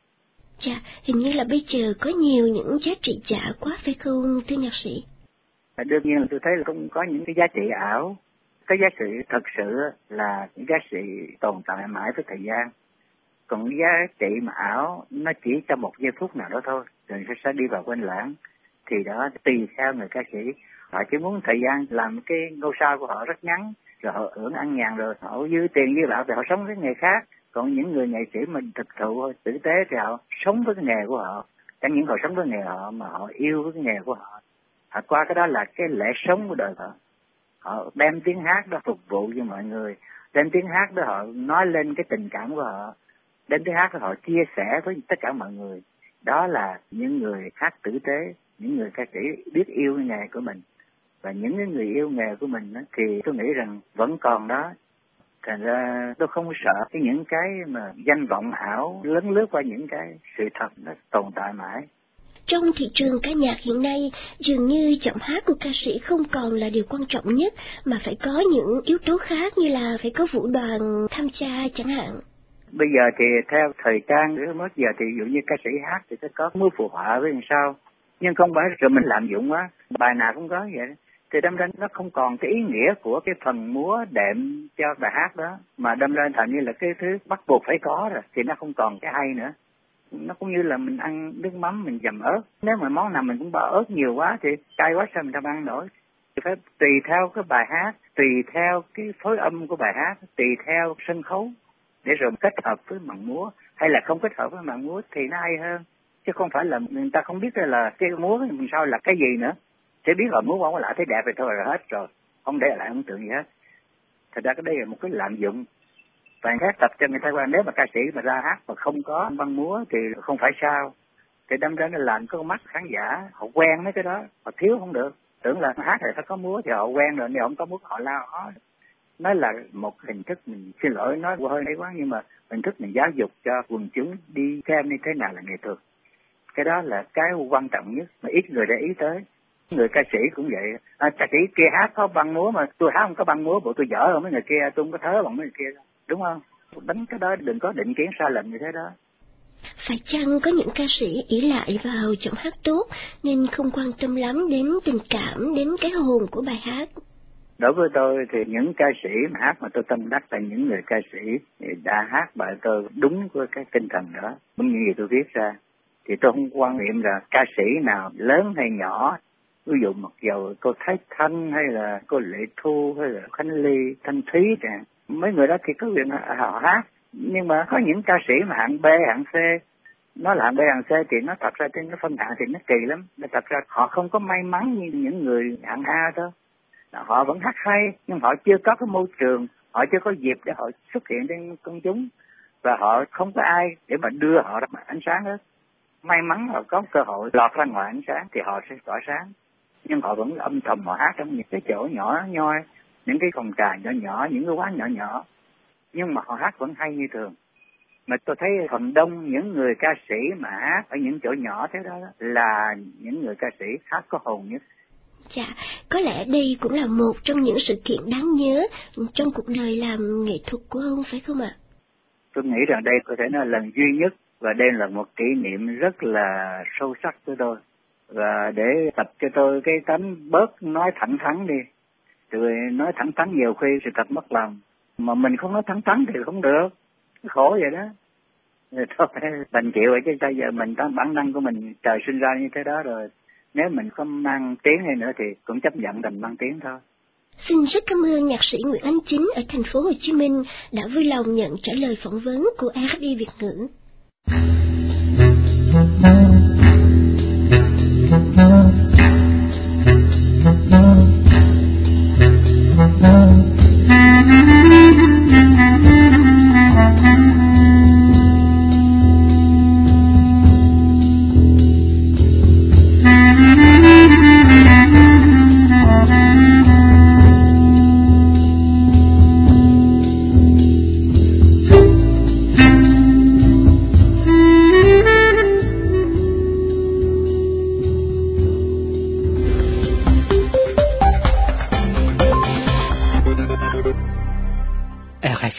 F: Dạ, hình như là bây giờ có nhiều những giá trị giả quá phải không thưa nhạc sĩ?
G: Đương nhiên là tôi thấy là cũng có những cái giá trị ảo. Cái giá trị thật sự là những giá trị tồn tại mãi với thời gian. Còn cái giá trị mà ảo nó chỉ trong một giây phút nào đó thôi, rồi sẽ đi vào quên lãng. Thì đó tùy theo người ca sĩ. Họ chỉ muốn thời gian làm cái ngôi sao của họ rất ngắn, rồi họ hưởng ăn nhàn, rồi họ dư tiền dư bạc thì họ sống với nghề khác. Còn những người nghệ sĩ mình thực thụ tử tế thì họ sống với cái nghề của họ. Chẳng những họ sống với nghề họ mà họ yêu với cái nghề của họ. Họ qua cái đó là cái lẽ sống của đời họ. Họ đem tiếng hát đó phục vụ cho mọi người. Đem tiếng hát đó họ nói lên cái tình cảm của họ. Đem tiếng hát đó họ chia sẻ với tất cả mọi người. Đó là những người hát tử tế, những người ca sĩ biết yêu cái nghề của mình. Và những người yêu nghề của mình đó, thì tôi nghĩ rằng vẫn còn đó. Thành ra tôi không sợ những cái mà danh vọng ảo lấn lướt qua những cái sự thật nó tồn tại mãi.
F: Trong thị trường ca nhạc hiện nay, dường như giọng hát của ca sĩ không còn là điều quan trọng nhất, mà phải có những yếu tố khác như là phải có vũ đoàn tham gia chẳng hạn.
G: Bây giờ thì theo thời trang, mới giờ thì ví dụ như ca sĩ hát thì sẽ có múa phụ họa với làm sao. Nhưng không phải rồi mình lạm dụng quá, bài nào cũng có vậy. Thì đâm ra nó không còn cái ý nghĩa của cái phần múa đệm cho bài hát đó, mà đâm ra thành như là cái thứ bắt buộc phải có rồi, thì nó không còn cái hay nữa. Nó cũng như là mình ăn nước mắm mình dầm ớt, nếu mà món nào mình cũng bỏ ớt nhiều quá thì cay quá sao mình không ăn nổi. Thì phải tùy theo cái bài hát, tùy theo cái phối âm của bài hát, tùy theo sân khấu, để rồi kết hợp với màn múa, hay là không kết hợp với màn múa thì nó hay hơn. Chứ không phải là người ta không biết là cái múa mình sao là cái gì nữa. Chỉ biết là múa bóng lại thấy đẹp rồi thôi là hết rồi, không để lại ấn tượng gì hết. Thật ra cái đây là một cái lạm dụng. Và khác tập cho người ta qua, nếu mà ca sĩ mà ra hát mà không có văn múa thì không phải sao. Thì đâm ra nó làm có mắt khán giả, họ quen với cái đó, họ thiếu không được. Tưởng là hát thì phải có múa thì họ quen rồi, nếu không có múa họ lao họ. Nó là một hình thức, mình xin lỗi nói hơi đấy quá, nhưng mà hình thức mình giáo dục cho quần chúng đi xem như thế nào là nghệ thuật. Cái đó là cái quan trọng nhất mà ít người để ý tới. Người ca sĩ cũng vậy, ca sĩ kia hát có băng múa mà tôi hát không có băng múa, bộ tôi dở hơn mấy người kia, tôi không có thớ bằng mấy người kia, đúng không? Đánh cái đó đừng có định kiến sai lầm như thế đó.
F: Phải chăng có những ca sĩ ỷ lại vào giọng hát tốt nên không quan tâm lắm đến tình cảm, đến cái hồn của bài hát?
G: Đối với tôi thì những ca sĩ mà hát mà tôi tâm đắc là những người ca sĩ đã hát bài tôi đúng với cái tinh thần đó, đúng như gì tôi viết ra. Thì tôi không quan niệm là ca sĩ nào lớn hay nhỏ. Ví dụ mặc dầu cô Thái Thanh hay là cô Lệ Thu hay là Khánh Ly, Thanh Thúy chẳng, mấy người đó thì có quyền họ hát. Nhưng mà có những ca sĩ mà hạng B, hạng C, nó là hạng B, hạng C thì nó thật ra trên cái phân hạng thì nó kỳ lắm. Nó thật ra họ không có may mắn như những người hạng A thôi. Họ vẫn hát hay, nhưng họ chưa có cái môi trường, họ chưa có dịp để họ xuất hiện trên công chúng. Và họ không có ai để mà đưa họ ra ánh sáng hết. May mắn họ có cơ hội lọt ra ngoài ánh sáng thì họ sẽ tỏa sáng. Nhưng họ vẫn âm thầm họ hát trong những cái chỗ nhỏ nhoi, những cái phòng trà nhỏ nhỏ, những cái quán nhỏ nhỏ. Nhưng mà họ hát vẫn hay như thường. Mà tôi thấy phần đông những người ca sĩ mà hát ở những chỗ nhỏ thế đó là những người ca sĩ hát có hồn nhất.
F: Dạ, có lẽ đây cũng là một trong những sự kiện đáng nhớ trong cuộc đời làm nghệ thuật của ông, phải không ạ?
G: Tôi nghĩ rằng đây có thể là lần duy nhất và đây là một kỷ niệm rất là sâu sắc với tôi. Và để tập cho tôi cái tánh bớt nói thẳng thắn đi. Rồi nói thẳng thắn nhiều khi sự thật mất lòng. Mà mình không nói thẳng thắn thì không được. Khổ vậy đó. Rồi thôi, đành chịu vậy chứ bây giờ mình có bản năng của mình trời sinh ra như thế đó rồi. Nếu mình không mang tiếng hay nữa thì cũng chấp nhận đành mang tiếng thôi.
F: Xin rất cảm ơn nhạc sĩ Nguyễn Anh Chính ở thành phố Hồ Chí Minh đã vui lòng nhận trả lời phỏng vấn của RFI Việt ngữ.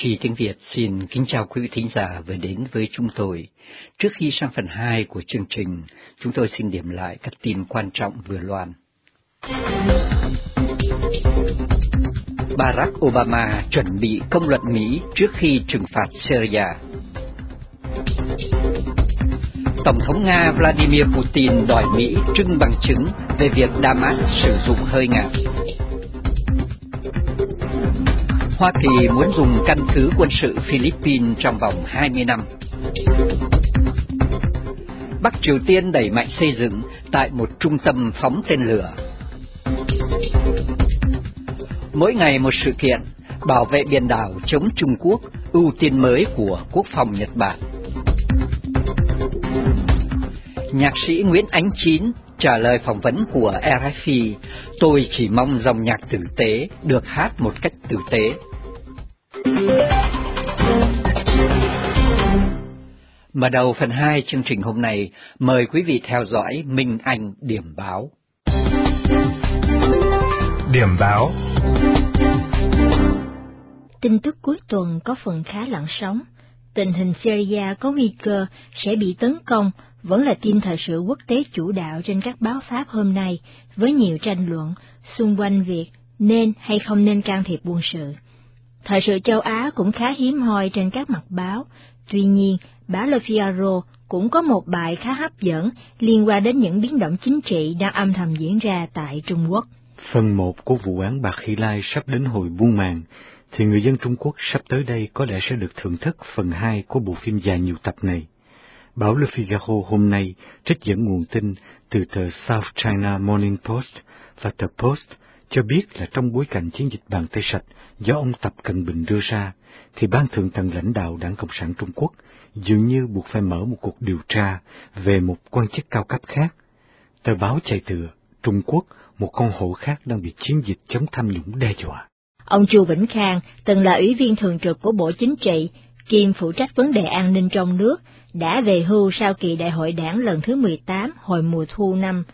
A: RFI tiếng Việt xin kính chào quý vị thính giả vừa đến với chúng tôi. Trước khi sang phần 2 của chương trình, chúng tôi xin điểm lại các tin quan trọng vừa loan. Barack Obama chuẩn bị công luận Mỹ trước khi trừng phạt Syria. Tổng thống Nga Vladimir Putin đòi Mỹ trưng bằng chứng về việc Damas sử dụng hơi ngạt. Hoa Kỳ muốn dùng căn cứ quân sự Philippines trong vòng 20 năm. Bắc Triều Tiên đẩy mạnh xây dựng tại một trung tâm phóng tên lửa. Mỗi ngày một sự kiện, bảo vệ biển đảo chống Trung Quốc, ưu tiên mới của Quốc phòng Nhật Bản. Nhạc sĩ Nguyễn Ánh Chín trả lời phỏng vấn của RFI, tôi chỉ mong dòng nhạc tử tế được hát một cách tử tế. Mở đầu phần 2 chương trình hôm nay, mời quý vị theo dõi Minh Anh điểm báo.
H: Điểm báo.
I: Tin tức cuối tuần có phần khá lặng sóng. Tình hình Syria có nguy cơ sẽ bị tấn công vẫn là tin thời sự quốc tế chủ đạo trên các báo Pháp hôm nay, với nhiều tranh luận xung quanh việc nên hay không nên can thiệp quân sự. Thời sự châu Á cũng khá hiếm hoi trên các mặt báo. Tuy nhiên, báo Le Figaro cũng có một bài khá hấp dẫn liên quan đến những biến động chính trị đang âm thầm diễn ra tại Trung Quốc.
H: Phần 1 của vụ án Bạc Hy Lai sắp đến hồi buông màn, thì người dân Trung Quốc sắp tới đây có lẽ sẽ được thưởng thức phần 2 của bộ phim dài nhiều tập này. Báo Le Figaro hôm nay trích dẫn nguồn tin từ tờ South China Morning Post và tờ Post cho biết là trong bối cảnh chiến dịch bàn tay sạch do ông Tập Cận Bình đưa ra, thì ban thượng tầng lãnh đạo Đảng Cộng sản Trung Quốc dường như buộc phải mở một cuộc điều tra về một quan chức cao cấp khác. Tờ báo chạy tựa, Trung Quốc, một con hổ khác đang bị chiến dịch chống tham nhũng đe dọa.
I: Ông Chu Vĩnh Khang, từng là ủy viên thường trực của Bộ Chính trị, kiêm phụ trách vấn đề an ninh trong nước, đã về hưu sau kỳ đại hội đảng lần thứ 18 hồi mùa thu năm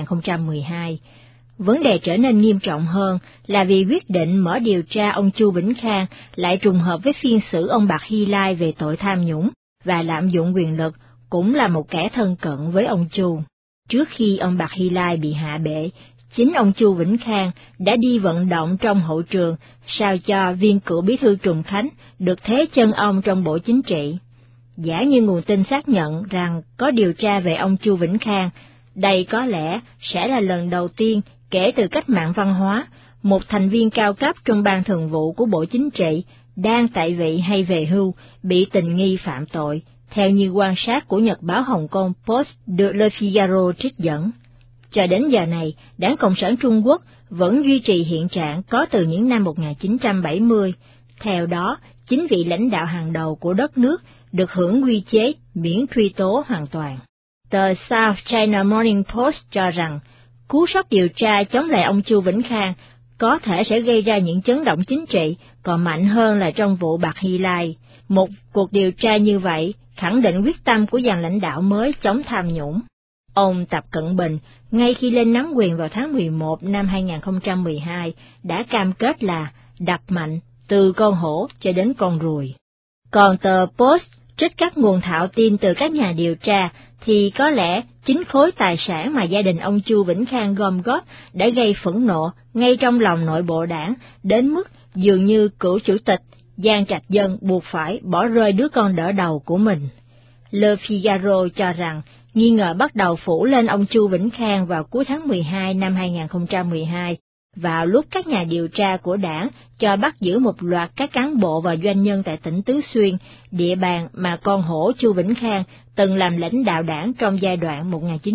I: 2012. Vấn đề trở nên nghiêm trọng hơn là vì quyết định mở điều tra ông Chu Vĩnh Khang lại trùng hợp với phiên xử ông Bạc Hy Lai về tội tham nhũng và lạm dụng quyền lực, cũng là một kẻ thân cận với ông Chu. Trước khi ông Bạc Hy Lai bị hạ bệ, chính ông Chu Vĩnh Khang đã đi vận động trong hậu trường sao cho viên cựu bí thư Trùng Khánh được thế chân ông trong Bộ Chính trị. Giả như nguồn tin xác nhận rằng có điều tra về ông Chu Vĩnh Khang, đây có lẽ sẽ là lần đầu tiên kể từ cách mạng văn hóa, một thành viên cao cấp trong ban thường vụ của Bộ Chính trị đang tại vị hay về hưu bị tình nghi phạm tội, theo như quan sát của nhật báo Hồng Kông Post được Le Figaro trích dẫn. Cho đến giờ này, Đảng Cộng sản Trung Quốc vẫn duy trì hiện trạng có từ những năm 1970. Theo đó, 9 vị lãnh đạo hàng đầu của đất nước được hưởng quy chế miễn truy tố hoàn toàn. Tờ South China Morning Post cho rằng, cú sốc điều tra chống lại ông Chu Vĩnh Khang có thể sẽ gây ra những chấn động chính trị còn mạnh hơn là trong vụ Bạc Hy Lai. Một cuộc điều tra như vậy khẳng định quyết tâm của dàn lãnh đạo mới chống tham nhũng. Ông Tập Cận Bình, ngay khi lên nắm quyền vào tháng 11 năm 2012, đã cam kết là đập mạnh từ con hổ cho đến con ruồi. Còn tờ Post trích các nguồn thạo tin từ các nhà điều tra, thì có lẽ chính khối tài sản mà gia đình ông Chu Vĩnh Khang gom góp đã gây phẫn nộ ngay trong lòng nội bộ đảng, đến mức dường như cựu chủ tịch Giang Trạch Dân buộc phải bỏ rơi đứa con đỡ đầu của mình. Le Figaro cho rằng, nghi ngờ bắt đầu phủ lên ông Chu Vĩnh Khang vào cuối tháng 12 năm 2012, vào lúc các nhà điều tra của đảng cho bắt giữ một loạt các cán bộ và doanh nhân tại tỉnh Tứ Xuyên, địa bàn mà con hổ Chu Vĩnh Khang từng làm lãnh đạo đảng trong giai đoạn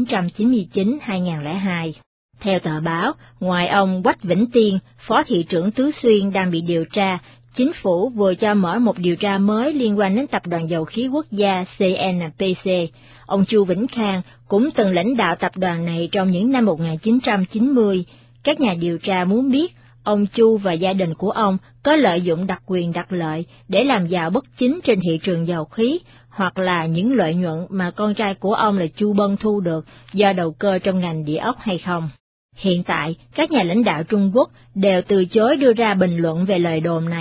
I: 1999-2002. Theo tờ báo, ngoài ông Quách Vĩnh Tiên, phó thị trưởng Tứ Xuyên đang bị điều tra, chính phủ vừa cho mở một điều tra mới liên quan đến Tập đoàn Dầu khí Quốc gia CNPC. Ông Chu Vĩnh Khang cũng từng lãnh đạo tập đoàn này trong những năm 1990. Các nhà điều tra muốn biết ông Chu và gia đình của ông có lợi dụng đặc quyền đặc lợi để làm giàu bất chính trên thị trường dầu khí, hoặc là những lợi nhuận mà con trai của ông là Chu Bân thu được do đầu cơ trong ngành địa ốc hay không. Hiện tại, các nhà lãnh đạo Trung Quốc đều từ chối đưa ra bình luận về lời đồn này.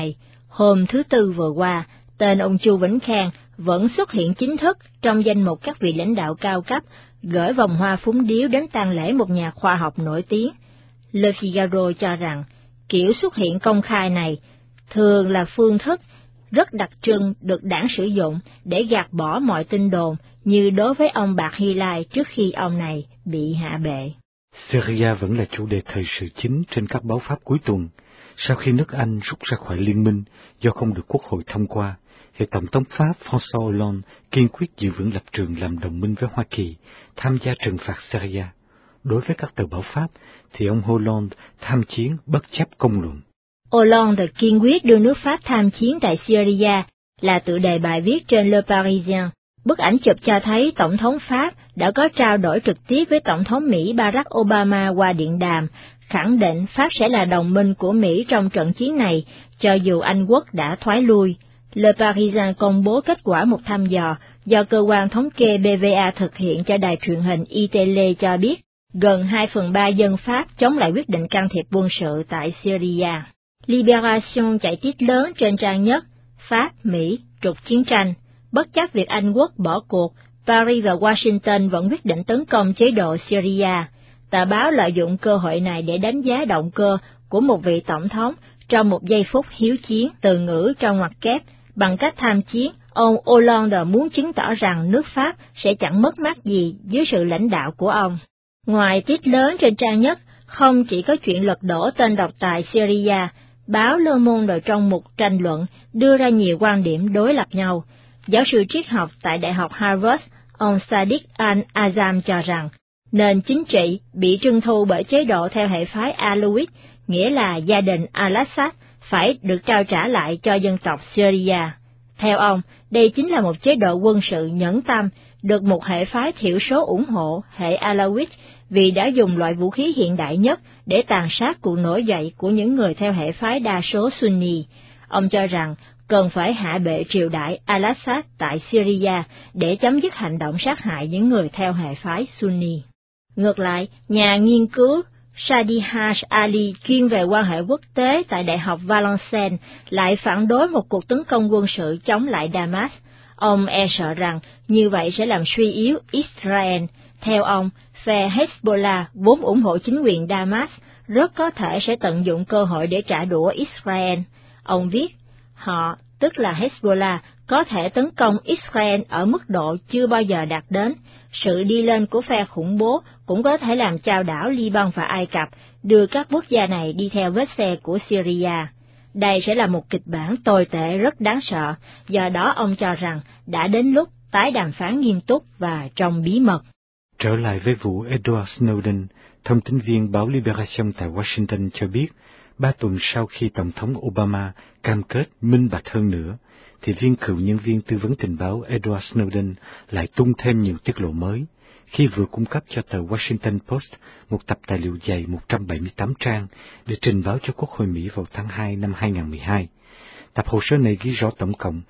I: Hôm thứ Tư vừa qua, tên ông Chu Vĩnh Khang vẫn xuất hiện chính thức trong danh mục các vị lãnh đạo cao cấp gửi vòng hoa phúng điếu đến tang lễ một nhà khoa học nổi tiếng. Le Figaro cho rằng kiểu xuất hiện công khai này thường là phương thức rất đặc trưng được đảng sử dụng để gạt bỏ mọi tin đồn như đối với ông Bạc Hy Lai trước khi ông này bị hạ bệ.
H: Syria vẫn là chủ đề thời sự chính trên các báo Pháp cuối tuần. Sau khi nước Anh rút ra khỏi liên minh do không được Quốc hội thông qua, thì Tổng thống Pháp François Hollande kiên quyết giữ vững lập trường làm đồng minh với Hoa Kỳ, tham gia trừng phạt Syria. Đối với các tờ báo Pháp, thì ông Hollande tham chiến bất chấp công luận.
I: Hollande kiên quyết đưa nước Pháp tham chiến tại Syria là tựa đề bài viết trên Le Parisien. Bức ảnh chụp cho thấy Tổng thống Pháp đã có trao đổi trực tiếp với Tổng thống Mỹ Barack Obama qua điện đàm, khẳng định Pháp sẽ là đồng minh của Mỹ trong trận chiến này, cho dù Anh quốc đã thoái lui. Le Parisien công bố kết quả một thăm dò do cơ quan thống kê BVA thực hiện cho đài truyền hình ITL cho biết, gần 2/3 dân Pháp chống lại quyết định can thiệp quân sự tại Syria. Libération chạy tiết lớn trên trang nhất, Pháp, Mỹ, trục chiến tranh. Bất chấp việc Anh quốc bỏ cuộc, Paris và Washington vẫn quyết định tấn công chế độ Syria. Tờ báo lợi dụng cơ hội này để đánh giá động cơ của một vị tổng thống trong một giây phút hiếu chiến, từ ngữ trong ngoặc kép. Bằng cách tham chiến, ông Hollande muốn chứng tỏ rằng nước Pháp sẽ chẳng mất mát gì dưới sự lãnh đạo của ông. Ngoài tiết lớn trên trang nhất, không chỉ có chuyện lật đổ tên độc tài Syria, báo Le Monde trong mục tranh luận đưa ra nhiều quan điểm đối lập nhau. Giáo sư triết học tại Đại học Harvard, ông Sadiq Al-Azam cho rằng, nền chính trị bị trưng thu bởi chế độ theo hệ phái Alawite, nghĩa là gia đình al-Assad, phải được trao trả lại cho dân tộc Syria. Theo ông, đây chính là một chế độ quân sự nhẫn tâm, được một hệ phái thiểu số ủng hộ, hệ Alawite, vì đã dùng loại vũ khí hiện đại nhất để tàn sát cuộc nổi dậy của những người theo hệ phái đa số Sunni. Ông cho rằng cần phải hạ bệ triều đại al-Assad tại Syria để chấm dứt hành động sát hại những người theo hệ phái Sunni. Ngược lại, nhà nghiên cứu Sadi Haj Ali chuyên về quan hệ quốc tế tại Đại học Valenciennes lại phản đối một cuộc tấn công quân sự chống lại Damas. Ông sợ rằng như vậy sẽ làm suy yếu Israel. Theo ông, phe Hezbollah vốn ủng hộ chính quyền Damas rất có thể sẽ tận dụng cơ hội để trả đũa Israel. Ông viết, họ, tức là Hezbollah, có thể tấn công Israel ở mức độ chưa bao giờ đạt đến. Sự đi lên của phe khủng bố cũng có thể làm chao đảo Liban và Ai Cập, đưa các quốc gia này đi theo vết xe của Syria. Đây sẽ là một kịch bản tồi tệ rất đáng sợ, do đó ông cho rằng đã đến lúc tái đàm phán nghiêm túc và trong bí mật.
H: Trở lại với vụ Edward Snowden, thông tin viên báo Libération tại Washington cho biết, 3 tuần sau khi Tổng thống Obama cam kết minh bạch hơn nữa, thì cựu nhân viên tư vấn tình báo Edward Snowden lại tung thêm nhiều tiết lộ mới, khi vừa cung cấp cho tờ Washington Post một tập tài liệu dày 178 trang để trình báo cho Quốc hội Mỹ vào tháng 2 năm 2012. Tập hồ sơ này ghi rõ tổng cộng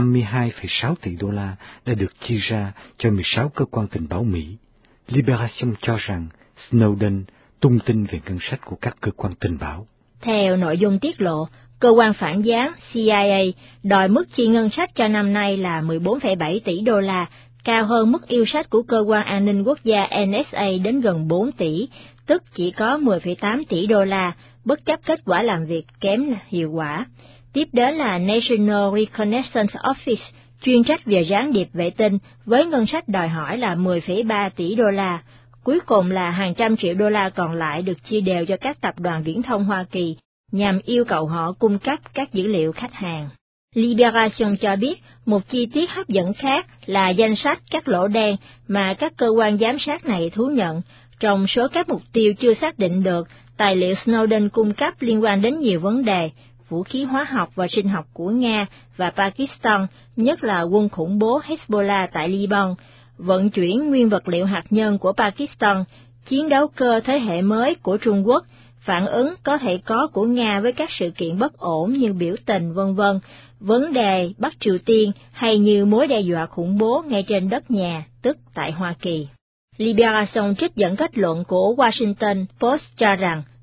H: 52,6 tỷ đô la đã được chi ra cho 16 cơ quan tình báo Mỹ. Libération cho rằng Snowden tung tin về ngân sách của các cơ quan tình báo.
I: Theo nội dung tiết lộ, cơ quan phản gián CIA đòi mức chi ngân sách cho năm nay là 14,7 tỷ đô la, cao hơn mức yêu sách của cơ quan an ninh quốc gia NSA đến gần 4 tỷ, tức chỉ có 10,8 tỷ đô la, bất chấp kết quả làm việc kém hiệu quả. Tiếp đến là National Reconnaissance Office, chuyên trách về gián điệp vệ tinh, với ngân sách đòi hỏi là 10,3 tỷ đô la. Cuối cùng là hàng trăm triệu đô la còn lại được chia đều cho các tập đoàn viễn thông Hoa Kỳ, nhằm yêu cầu họ cung cấp các dữ liệu khách hàng. Libération cho biết một chi tiết hấp dẫn khác là danh sách các lỗ đen mà các cơ quan giám sát này thú nhận. Trong số các mục tiêu chưa xác định được, tài liệu Snowden cung cấp liên quan đến nhiều vấn đề, vũ khí hóa học và sinh học của Nga và Pakistan, nhất là quân khủng bố Hezbollah tại Liban, vận chuyển nguyên vật liệu hạt nhân của Pakistan, chiến đấu cơ thế hệ mới của Trung Quốc, phản ứng có thể có của Nga với các sự kiện bất ổn như biểu tình v.v., vấn đề Bắc Triều Tiên hay như mối đe dọa khủng bố ngay trên đất nhà, tức tại Hoa Kỳ. Libération trích dẫn kết luận của Washington Post cho rằng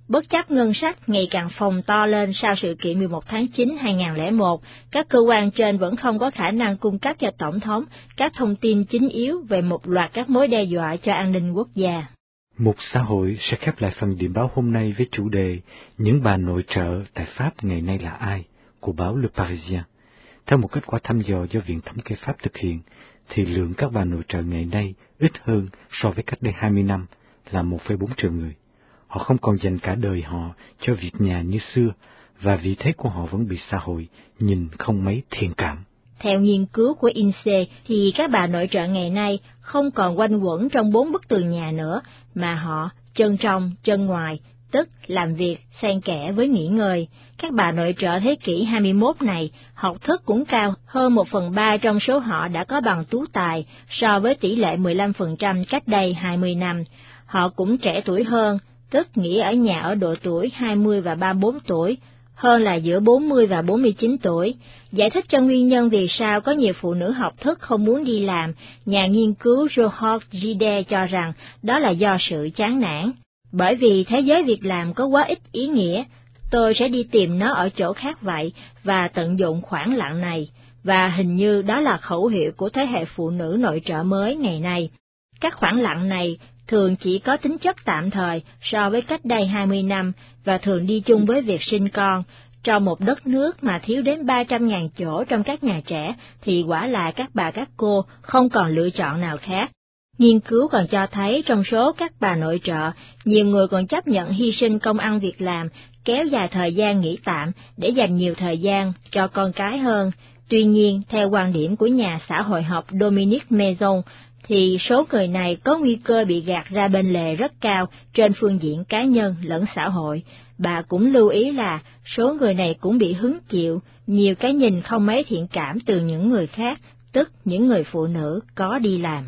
I: Bất chấp ngân sách ngày càng phồng to lên sau sự kiện 11 tháng 9 2001, các cơ quan trên vẫn không có khả năng cung cấp cho Tổng thống các thông tin chính yếu về một loạt các mối đe dọa cho an ninh quốc gia.
H: Mục xã hội sẽ khép lại phần điểm báo hôm nay với chủ đề Những bà nội trợ tại Pháp ngày nay là ai? Của báo Le Parisien. Theo một kết quả thăm dò do Viện Thống kê Pháp thực hiện, thì lượng các bà nội trợ ngày nay ít hơn so với cách đây 20 năm là 1,4 triệu người. Họ không còn dành cả đời họ cho việc nhà như xưa, và vị thế của họ vẫn bị xã hội nhìn không mấy thiện cảm.
I: Theo nghiên cứu của INSEE thì các bà nội trợ ngày nay không còn quanh quẩn trong 4 bức tường nhà nữa, mà họ chân trong, chân ngoài, tức làm việc xen kẽ với nghỉ ngơi. Các bà nội trợ thế kỷ 21 này học thức cũng cao, hơn 1/3 trong số họ đã có bằng tú tài so với tỷ lệ 15% cách đây 20 năm. Họ cũng trẻ tuổi hơn, tức nghỉ ở nhà ở độ tuổi 20 và 34 tuổi, hơn là giữa 40 và 49 tuổi. Giải thích cho nguyên nhân vì sao có nhiều phụ nữ học thức không muốn đi làm, nhà nghiên cứu Johor Gide cho rằng đó là do sự chán nản. Bởi vì thế giới việc làm có quá ít ý nghĩa, tôi sẽ đi tìm nó ở chỗ khác vậy và tận dụng khoảng lặng này, và hình như đó là khẩu hiệu của thế hệ phụ nữ nội trợ mới ngày nay. Các khoảng lặng này thường chỉ có tính chất tạm thời so với cách đây 20 năm và thường đi chung với việc sinh con. Trong một đất nước mà thiếu đến 300.000 chỗ trong các nhà trẻ thì quả là các bà các cô không còn lựa chọn nào khác. Nghiên cứu còn cho thấy trong số các bà nội trợ, nhiều người còn chấp nhận hy sinh công ăn việc làm, kéo dài thời gian nghỉ tạm để dành nhiều thời gian cho con cái hơn. Tuy nhiên, theo quan điểm của nhà xã hội học Dominique Maison, thì số người này có nguy cơ bị gạt ra bên lề rất cao trên phương diện cá nhân lẫn xã hội. Bà cũng lưu ý là số người này cũng bị hứng chịu nhiều cái nhìn không mấy thiện cảm từ những người khác, tức những người phụ nữ có đi làm.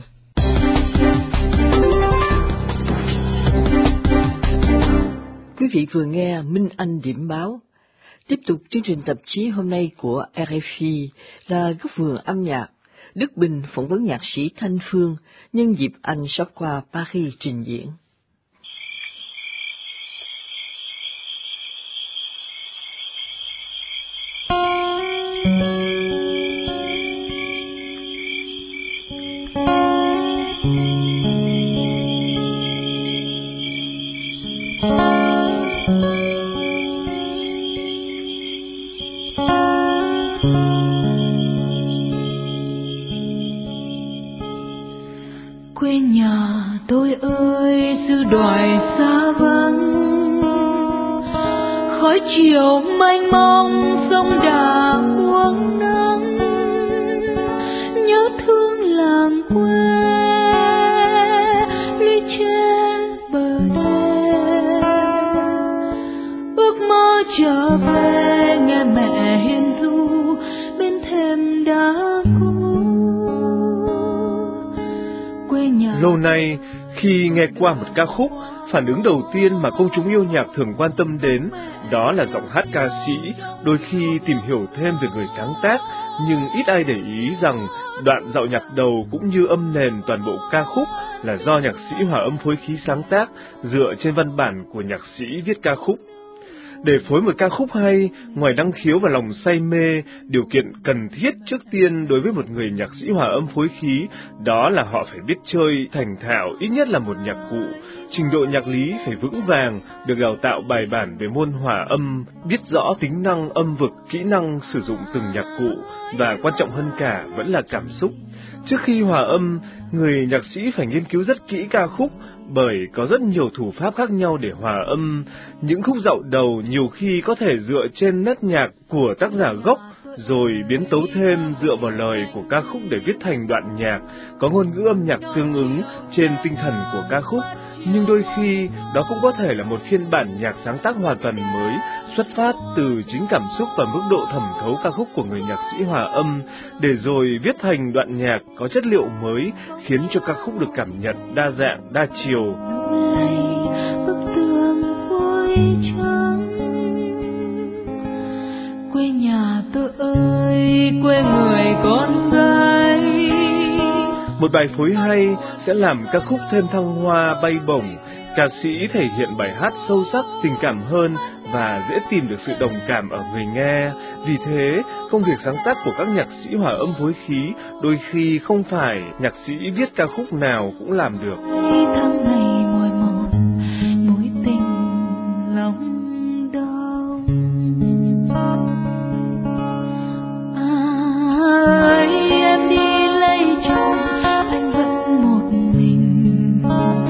D: Quý vị vừa nghe Minh Anh điểm báo. Tiếp tục chương trình tạp chí hôm nay của RFI là Góc vườn âm nhạc. Đức Bình phỏng vấn nhạc sĩ Thanh Phương nhân dịp anh sắp qua Paris trình diễn.
J: Quê nhà tôi ơi xứ đoài xa vắng, khói chiều mênh mông sông Đà buông nắng, nhớ thương làng quê lũy tre bờ đê, ước mơ trở về nghe mẹ hiền ru bên thềm đá cũ.
K: Lâu nay, khi nghe qua một ca khúc, phản ứng đầu tiên mà công chúng yêu nhạc thường quan tâm đến đó là giọng hát ca sĩ, đôi khi tìm hiểu thêm về người sáng tác, nhưng ít ai để ý rằng đoạn dạo nhạc đầu cũng như âm nền toàn bộ ca khúc là do nhạc sĩ hòa âm phối khí sáng tác dựa trên văn bản của nhạc sĩ viết ca khúc. Để phối một ca khúc hay, ngoài năng khiếu và lòng say mê, điều kiện cần thiết trước tiên đối với một người nhạc sĩ hòa âm phối khí, đó là họ phải biết chơi thành thạo ít nhất là một nhạc cụ, trình độ nhạc lý phải vững vàng, được đào tạo bài bản về môn hòa âm, biết rõ tính năng âm vực, kỹ năng sử dụng từng nhạc cụ, và quan trọng hơn cả vẫn là cảm xúc. Trước khi hòa âm, người nhạc sĩ phải nghiên cứu rất kỹ ca khúc, bởi có rất nhiều thủ pháp khác nhau để hòa âm. Những khúc dạo đầu nhiều khi có thể dựa trên nét nhạc của tác giả gốc, rồi biến tấu thêm dựa vào lời của ca khúc để viết thành đoạn nhạc, có ngôn ngữ âm nhạc tương ứng trên tinh thần của ca khúc. Nhưng đôi khi đó cũng có thể là một phiên bản nhạc sáng tác hoàn toàn mới, xuất phát từ chính cảm xúc và mức độ thẩm thấu ca khúc của người nhạc sĩ hòa âm, để rồi viết thành đoạn nhạc có chất liệu mới, khiến cho ca khúc được cảm nhận đa dạng, đa chiều.
J: Bức tường vôi trắng, quê nhà tôi ơi, quê người con gái.
K: Một bài phối hay sẽ làm ca khúc thêm thăng hoa bay bổng, Ca sĩ thể hiện bài hát sâu sắc, tình cảm hơn và dễ tìm được sự đồng cảm ở người nghe. Vì thế, công việc sáng tác của các nhạc sĩ hòa âm phối khí đôi khi không phải nhạc sĩ viết ca khúc nào cũng làm được.
J: Tháng ngày mỏi mòn, mối tình lòng đau. Em đi lấy chồng, anh vẫn một mình.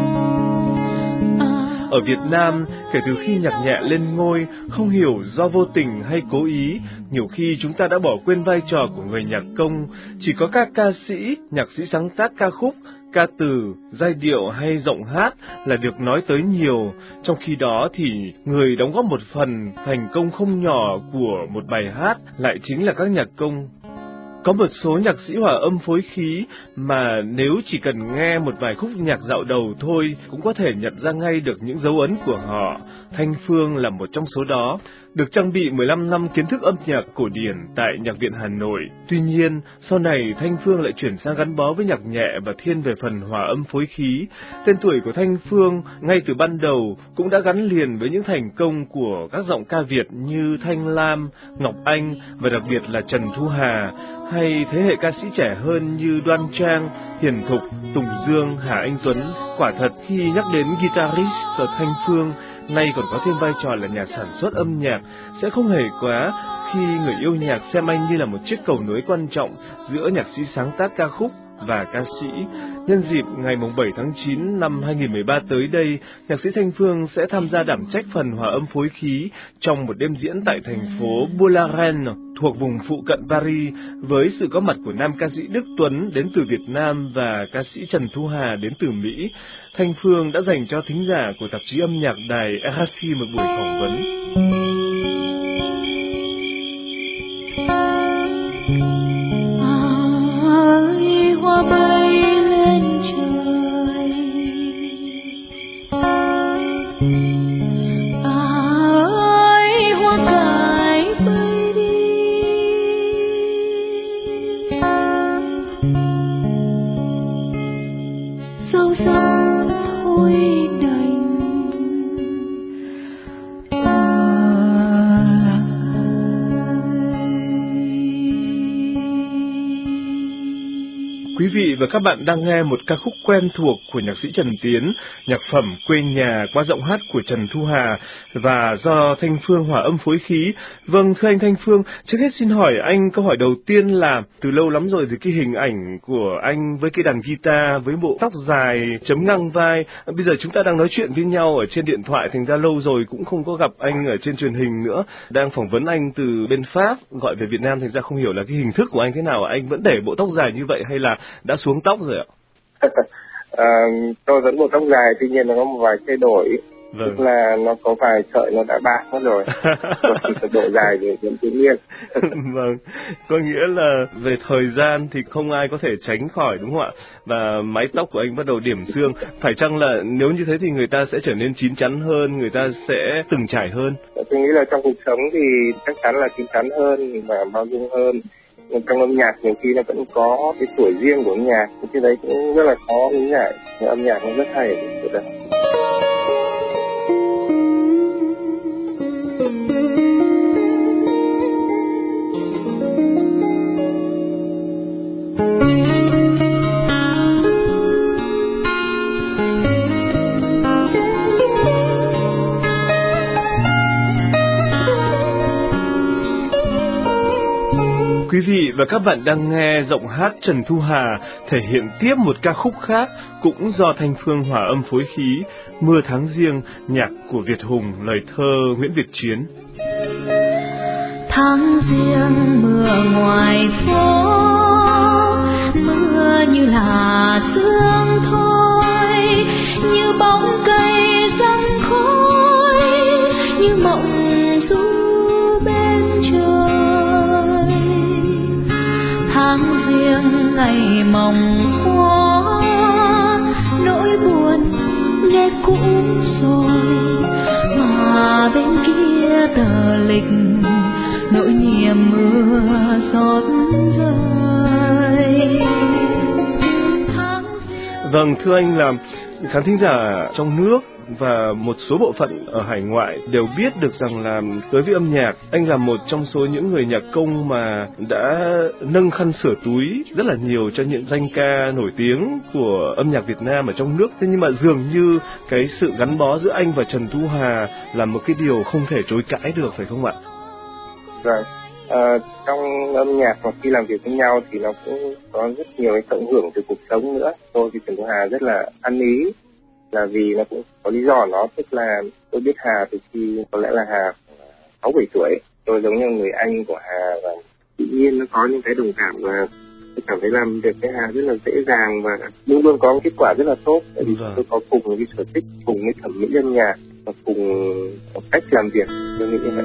K: Ở Việt Nam, kể từ khi nhạc nhẹ lên ngôi, không hiểu do vô tình hay cố ý, nhiều khi chúng ta đã bỏ quên vai trò của người nhạc công. Chỉ có các ca sĩ, nhạc sĩ sáng tác ca khúc, ca từ, giai điệu hay giọng hát là được nói tới nhiều. Trong khi đó thì người đóng góp một phần thành công không nhỏ của một bài hát lại chính là các nhạc công. Có một số nhạc sĩ hòa âm phối khí mà nếu chỉ cần nghe một vài khúc nhạc dạo đầu thôi cũng có thể nhận ra ngay được những dấu ấn của họ. Thanh Phương là một trong số đó, được trang bị 15 năm kiến thức âm nhạc cổ điển tại Nhạc viện Hà Nội. Tuy nhiên, sau này Thanh Phương lại chuyển sang gắn bó với nhạc nhẹ và thiên về phần hòa âm phối khí. Tên tuổi của Thanh Phương ngay từ ban đầu cũng đã gắn liền với những thành công của các giọng ca Việt như Thanh Lam, Ngọc Anh và đặc biệt là Trần Thu Hà, hay thế hệ ca sĩ trẻ hơn như Đoan Trang, Hiền Thục, Tùng Dương, Hà Anh Tuấn. Quả thật khi nhắc đến guitarist của Thanh Phương, nay còn có thêm vai trò là nhà sản xuất âm nhạc, sẽ không hề quá khi người yêu nhạc xem anh như là một chiếc cầu nối quan trọng giữa nhạc sĩ sáng tác ca khúc và ca sĩ. Nhân dịp ngày 7 tháng 9 năm 2013 tới đây, nhạc sĩ Thanh Phương sẽ tham gia đảm trách phần hòa âm phối khí trong một đêm diễn tại thành phố Bourg-la-Reine thuộc vùng phụ cận Paris, với sự có mặt của nam ca sĩ Đức Tuấn đến từ Việt Nam và ca sĩ Trần Thu Hà đến từ Mỹ. Thanh Phương đã dành cho thính giả của tạp chí âm nhạc đài RFI một buổi phỏng vấn.
J: Hoa bay lên trời, hoa cải bay đi, sâu sắc thôi đành.
K: Quý vị và các bạn đang nghe một ca khúc quen thuộc của nhạc sĩ Trần Tiến, nhạc phẩm Quê Nhà qua giọng hát của Trần Thu Hà và do Thanh Phương hòa âm phối khí. Vâng, thưa anh Thanh Phương, trước hết xin hỏi anh câu hỏi đầu tiên là từ lâu lắm rồi thì cái hình ảnh của anh với cái đàn guitar, với bộ tóc dài chấm ngang vai, bây giờ chúng ta đang nói chuyện với nhau ở trên điện thoại, thành ra lâu rồi cũng không có gặp anh ở trên truyền hình nữa. Đang phỏng vấn anh từ bên Pháp, gọi về Việt Nam, thành ra không hiểu là cái hình thức của anh thế nào, anh vẫn để bộ tóc dài như vậy hay là đã xuống tóc rồi ạ?
L: Tôi vẫn bộ tóc dài, tuy nhiên nó có một vài thay đổi. Vâng. Tức là nó có vài sợi nó đã bạc mất rồi. Chỉ độ dài để vẫn tự nhiên.
K: Vâng, có nghĩa là về thời gian thì không ai có thể tránh khỏi, đúng không ạ? Và mái tóc của anh bắt đầu điểm xương. Phải chăng là nếu như thế thì người ta sẽ trở nên chín chắn hơn, người ta sẽ từng trải hơn?
L: Tôi nghĩ là trong cuộc sống thì chắc chắn là chín chắn hơn và bao dung hơn. Trong âm nhạc nhiều khi nó vẫn có cái tuổi riêng của âm nhạc, cái đấy cũng rất là khó lý giải. Âm nhạc nó rất hay ở chỗ đấy.
K: Quý vị và các bạn đang nghe giọng hát Trần Thu Hà thể hiện tiếp một ca khúc khác cũng do Thanh Phương hòa âm phối khí, Mưa Tháng Giêng, nhạc của Việt Hùng, lời thơ Nguyễn Việt Chiến.
J: Tháng giêng mưa ngoài phố, mưa như là sương thôi, như bóng cây răng khói, như mộng du bên trời. Tháng giêng ngày mồng hoa, nỗi buồn nghe cũ rồi, mà bên kia tờ lịch nỗi niềm mưa giọt rơi.
K: Vâng, thưa anh là khán thính giả trong nước và một số bộ phận ở hải ngoại đều biết được rằng là đối với âm nhạc, anh là một trong số những người nhạc công mà đã nâng khăn sửa túi rất là nhiều cho những danh ca nổi tiếng của âm nhạc Việt Nam ở trong nước. Thế nhưng mà dường như cái sự gắn bó giữa anh và Trần Thu Hà là một cái điều không thể chối cãi được, phải không ạ?
L: Rồi. Trong âm nhạc mà khi làm việc với nhau thì nó cũng có rất nhiều cái cộng hưởng từ cuộc sống nữa. Tôi thì Trần Thu Hà rất là ăn ý, là vì nó cũng có lý do nó, tức là tôi biết Hà từ khi có lẽ là Hà 6-7 tuổi. Tôi giống như người anh của Hà và tự nhiên nó có những cái đồng cảm và tôi cảm thấy làm việc với Hà rất là dễ dàng và luôn luôn có kết quả rất là tốt. Tại vì tôi có cùng cái sở thích, cùng cái thẩm mỹ âm nhạc và cùng cách làm việc, tôi nghĩ như vậy.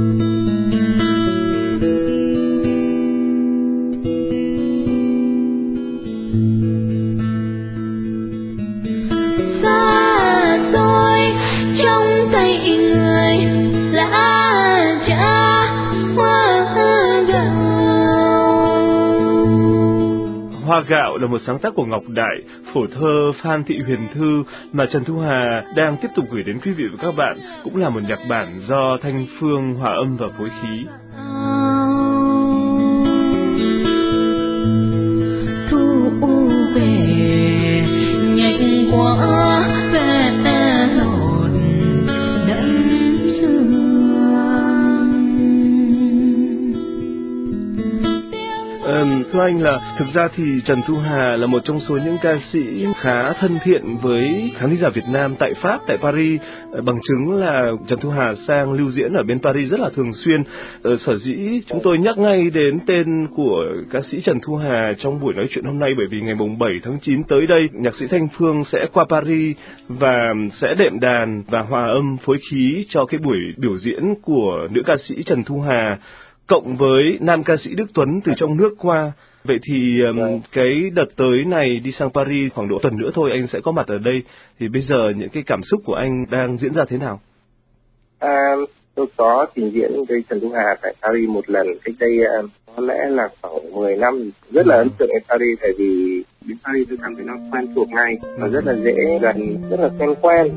K: Hoa Gạo là một sáng tác của Ngọc Đại, phổ thơ Phan Thị Huyền Thư mà Trần Thu Hà đang tiếp tục gửi đến quý vị và các bạn, cũng là một nhạc bản do Thanh Phương hòa âm và phối khí.
J: Thu về nhanh quá về lột đẫm
K: Thưa anh, là thực ra thì Trần Thu Hà là một trong số những ca sĩ khá thân thiện với khán giả Việt Nam tại Pháp, tại Paris. Bằng chứng là Trần Thu Hà sang lưu diễn ở bên Paris rất là thường xuyên. Sở dĩ chúng tôi nhắc ngay đến tên của ca sĩ Trần Thu Hà trong buổi nói chuyện hôm nay bởi vì ngày 7 tháng 9 tới đây, nhạc sĩ Thanh Phương sẽ qua Paris và sẽ đệm đàn và hòa âm phối khí cho cái buổi biểu diễn của nữ ca sĩ Trần Thu Hà cộng với nam ca sĩ Đức Tuấn từ trong nước qua. Vậy thì cái đợt tới này đi sang Paris khoảng độ tuần nữa thôi anh sẽ có mặt ở đây. Thì bây giờ những cái cảm xúc của anh đang diễn ra thế nào?
L: Tôi có trình diễn với Trần Thu Hà tại Paris một lần cách đây có lẽ là khoảng 10 năm. Rất là ấn tượng với Paris, tại vì đến Paris tôi cảm thấy nó quen thuộc ngay và rất là dễ gần, rất là quen.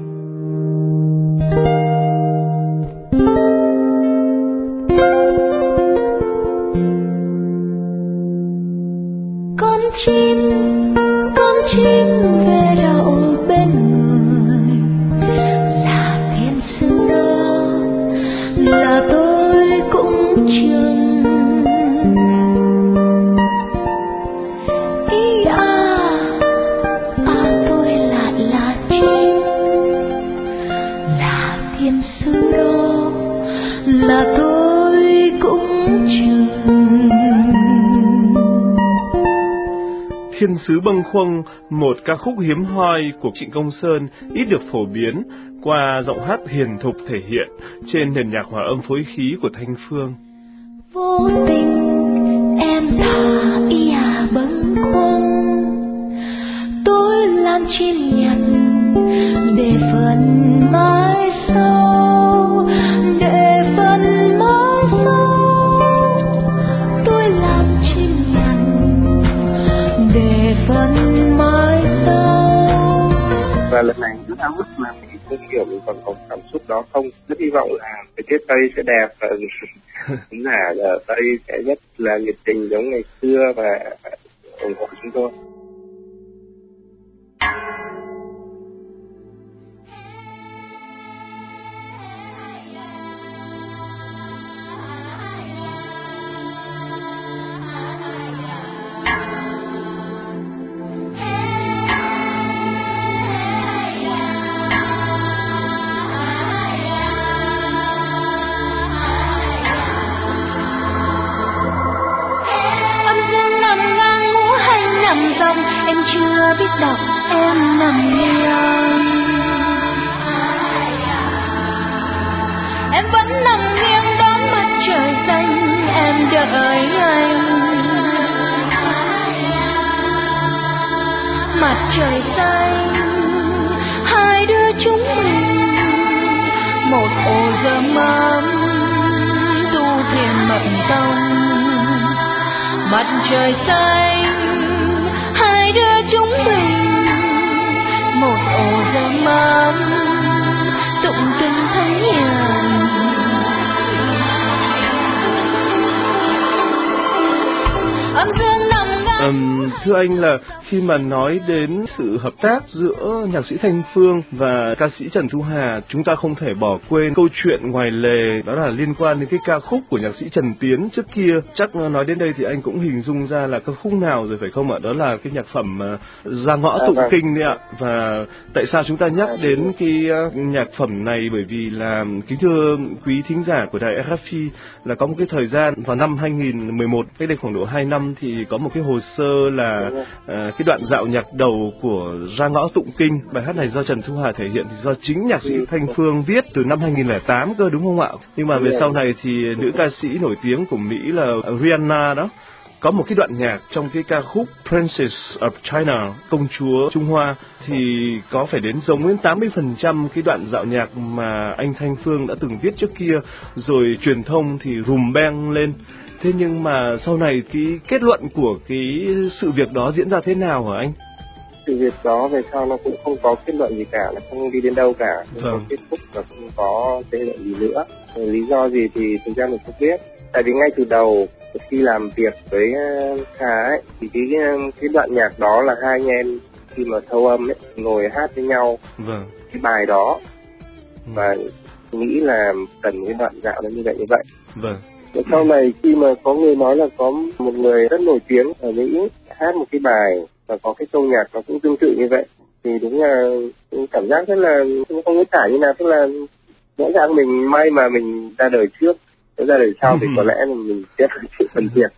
J: Con chim về đậu bên người là thiên sứ đó, là tôi cũng chừng ý tôi lại là chim, là thiên sứ đó, là tôi cũng chừng.
K: Thiên sứ bâng khuâng, một ca khúc hiếm hoi của Trịnh Công Sơn, ít được phổ biến qua giọng hát hiền thục thể hiện trên nền nhạc hòa âm phối khí của Thanh Phương.
J: Vô tình em thả bâng khuâng, tôi làm chim nhặt để phần mãi sau, để phần mãi sau, tôi làm chim nhặt để phần mãi sau.
L: Và lần này rất háo hức mà mình không hiểu mình còn có cảm xúc đó không. Rất hy vọng là thời tiết Tây sẽ đẹp và khán giả ở Tây sẽ rất là nhiệt tình giống ngày xưa và ủng hộ chúng tôi.
J: Em chưa biết đọc, em nằm nghiêng, em vẫn nằm nghiêng đón mặt trời xanh, em đợi anh. Mặt trời xanh, hai đứa chúng mình, một ổ rơm ấm tu thuyền mật tông. Mặt trời xanh, hai đứa chúng mình, một ổ rơm ấm
K: Thưa anh là khi mà nói đến sự hợp tác giữa nhạc sĩ Thanh Phương và ca sĩ Trần Thu Hà, chúng ta không thể bỏ quên câu chuyện ngoài lề, đó là liên quan đến cái ca khúc của nhạc sĩ Trần Tiến trước kia. Chắc nói đến đây thì anh cũng hình dung ra là ca khúc nào rồi phải không ạ? Đó là cái nhạc phẩm Ra Ngõ Tụng Kinh đấy ạ. Và tại sao chúng ta nhắc đến cái nhạc phẩm này? Bởi vì là kính thưa quý thính giả của đài RFI, là có một cái thời gian vào năm 2011, cách đây khoảng độ 2 năm, thì có một cái hồ sơ là cái đoạn dạo nhạc đầu của Ra Ngõ Tụng Kinh. Bài hát này do Trần Thu Hà thể hiện thì do chính nhạc sĩ Thanh Phương viết từ năm 2008 cơ, đúng không ạ? Nhưng mà về sau này thì nữ ca sĩ nổi tiếng của Mỹ là Rihanna đó, có một cái đoạn nhạc trong cái ca khúc Princess of China, công chúa Trung Hoa, thì có phải đến giống đến 80% cái đoạn dạo nhạc mà anh Thanh Phương đã từng viết trước kia, rồi truyền thông thì rùm beng lên. Thế nhưng mà sau này cái kết luận của cái sự việc đó diễn ra thế nào hả anh?
L: Sự việc đó về sau nó cũng không có kết luận gì cả, nó không đi đến đâu cả, không có kết thúc và không có kết luận gì nữa. Lý do gì thì thực ra mình không biết. Tại vì ngay từ đầu khi làm việc với Hà ấy, thì cái đoạn nhạc đó là hai anh em khi mà thâu âm ấy, ngồi hát với nhau cái bài đó, và nghĩ là cần cái đoạn dạo nó như vậy. Và sau này khi mà có người nói là có một người rất nổi tiếng ở Mỹ hát một cái bài và có cái câu nhạc nó cũng tương tự như vậy, thì đúng là cảm giác rất là không biết tả như nào. Tức là rõ ràng mình may mà mình ra đời trước, nếu ra đời sau thì có lẽ là mình sẽ phải chịu phần thiệt.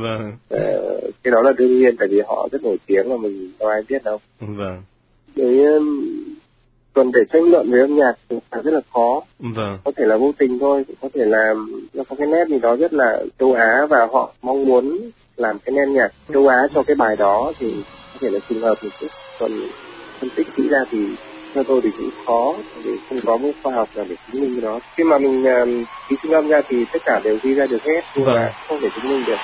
L: Cái đó là đương nhiên, tại vì họ rất nổi tiếng mà mình đâu ai biết đâu. Đấy, còn để tranh luận về âm nhạc thì rất là khó. Có thể là vô tình thôi, có thể là nó có cái nét gì đó rất là châu Á và họ mong muốn làm cái nét nhạc châu Á cho cái bài đó, thì có thể là trùng hợp một chút. Còn phân tích kỹ ra thì theo tôi thì cũng khó, vì không có một khoa học nào để chứng minh cái đó. Khi mà mình ký sinh âm ra thì tất cả đều ghi ra được hết, nhưng mà không thể chứng minh được.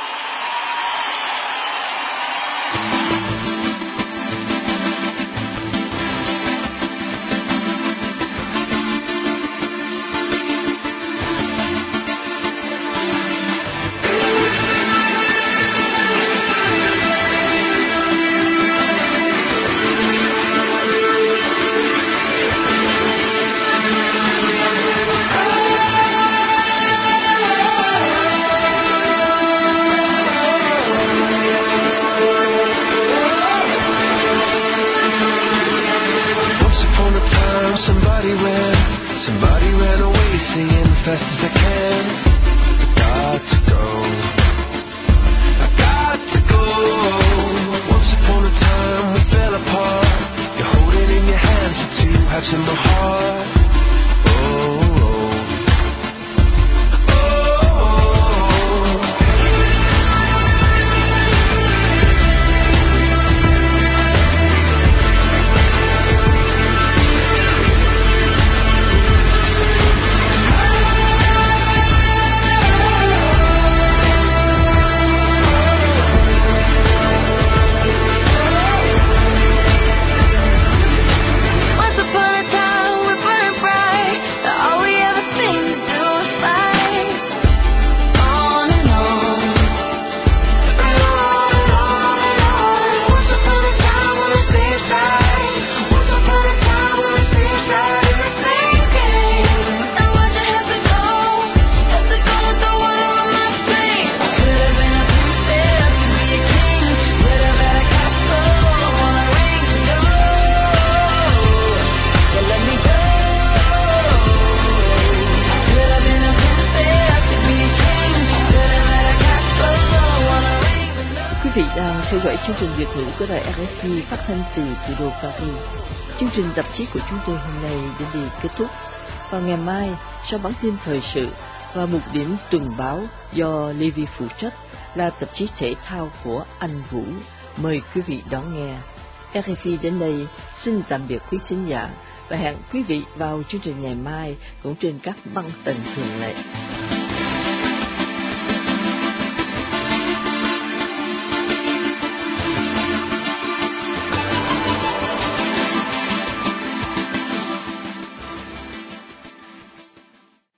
D: Theo dõi chương trình Việt ngữ của đài RFI phát thanh từ thủ đô Paris. Chương trình tạp chí của chúng tôi hôm nay đến đây kết thúc. Vào ngày mai, sau bản tin thời sự và một điểm tuần báo do Levi phụ trách là tạp chí thể thao của anh Vũ. Mời quý vị đón nghe. RFI đến đây xin tạm biệt quý thính giả và hẹn quý vị vào chương trình ngày mai cũng trên các băng tần thường lệ.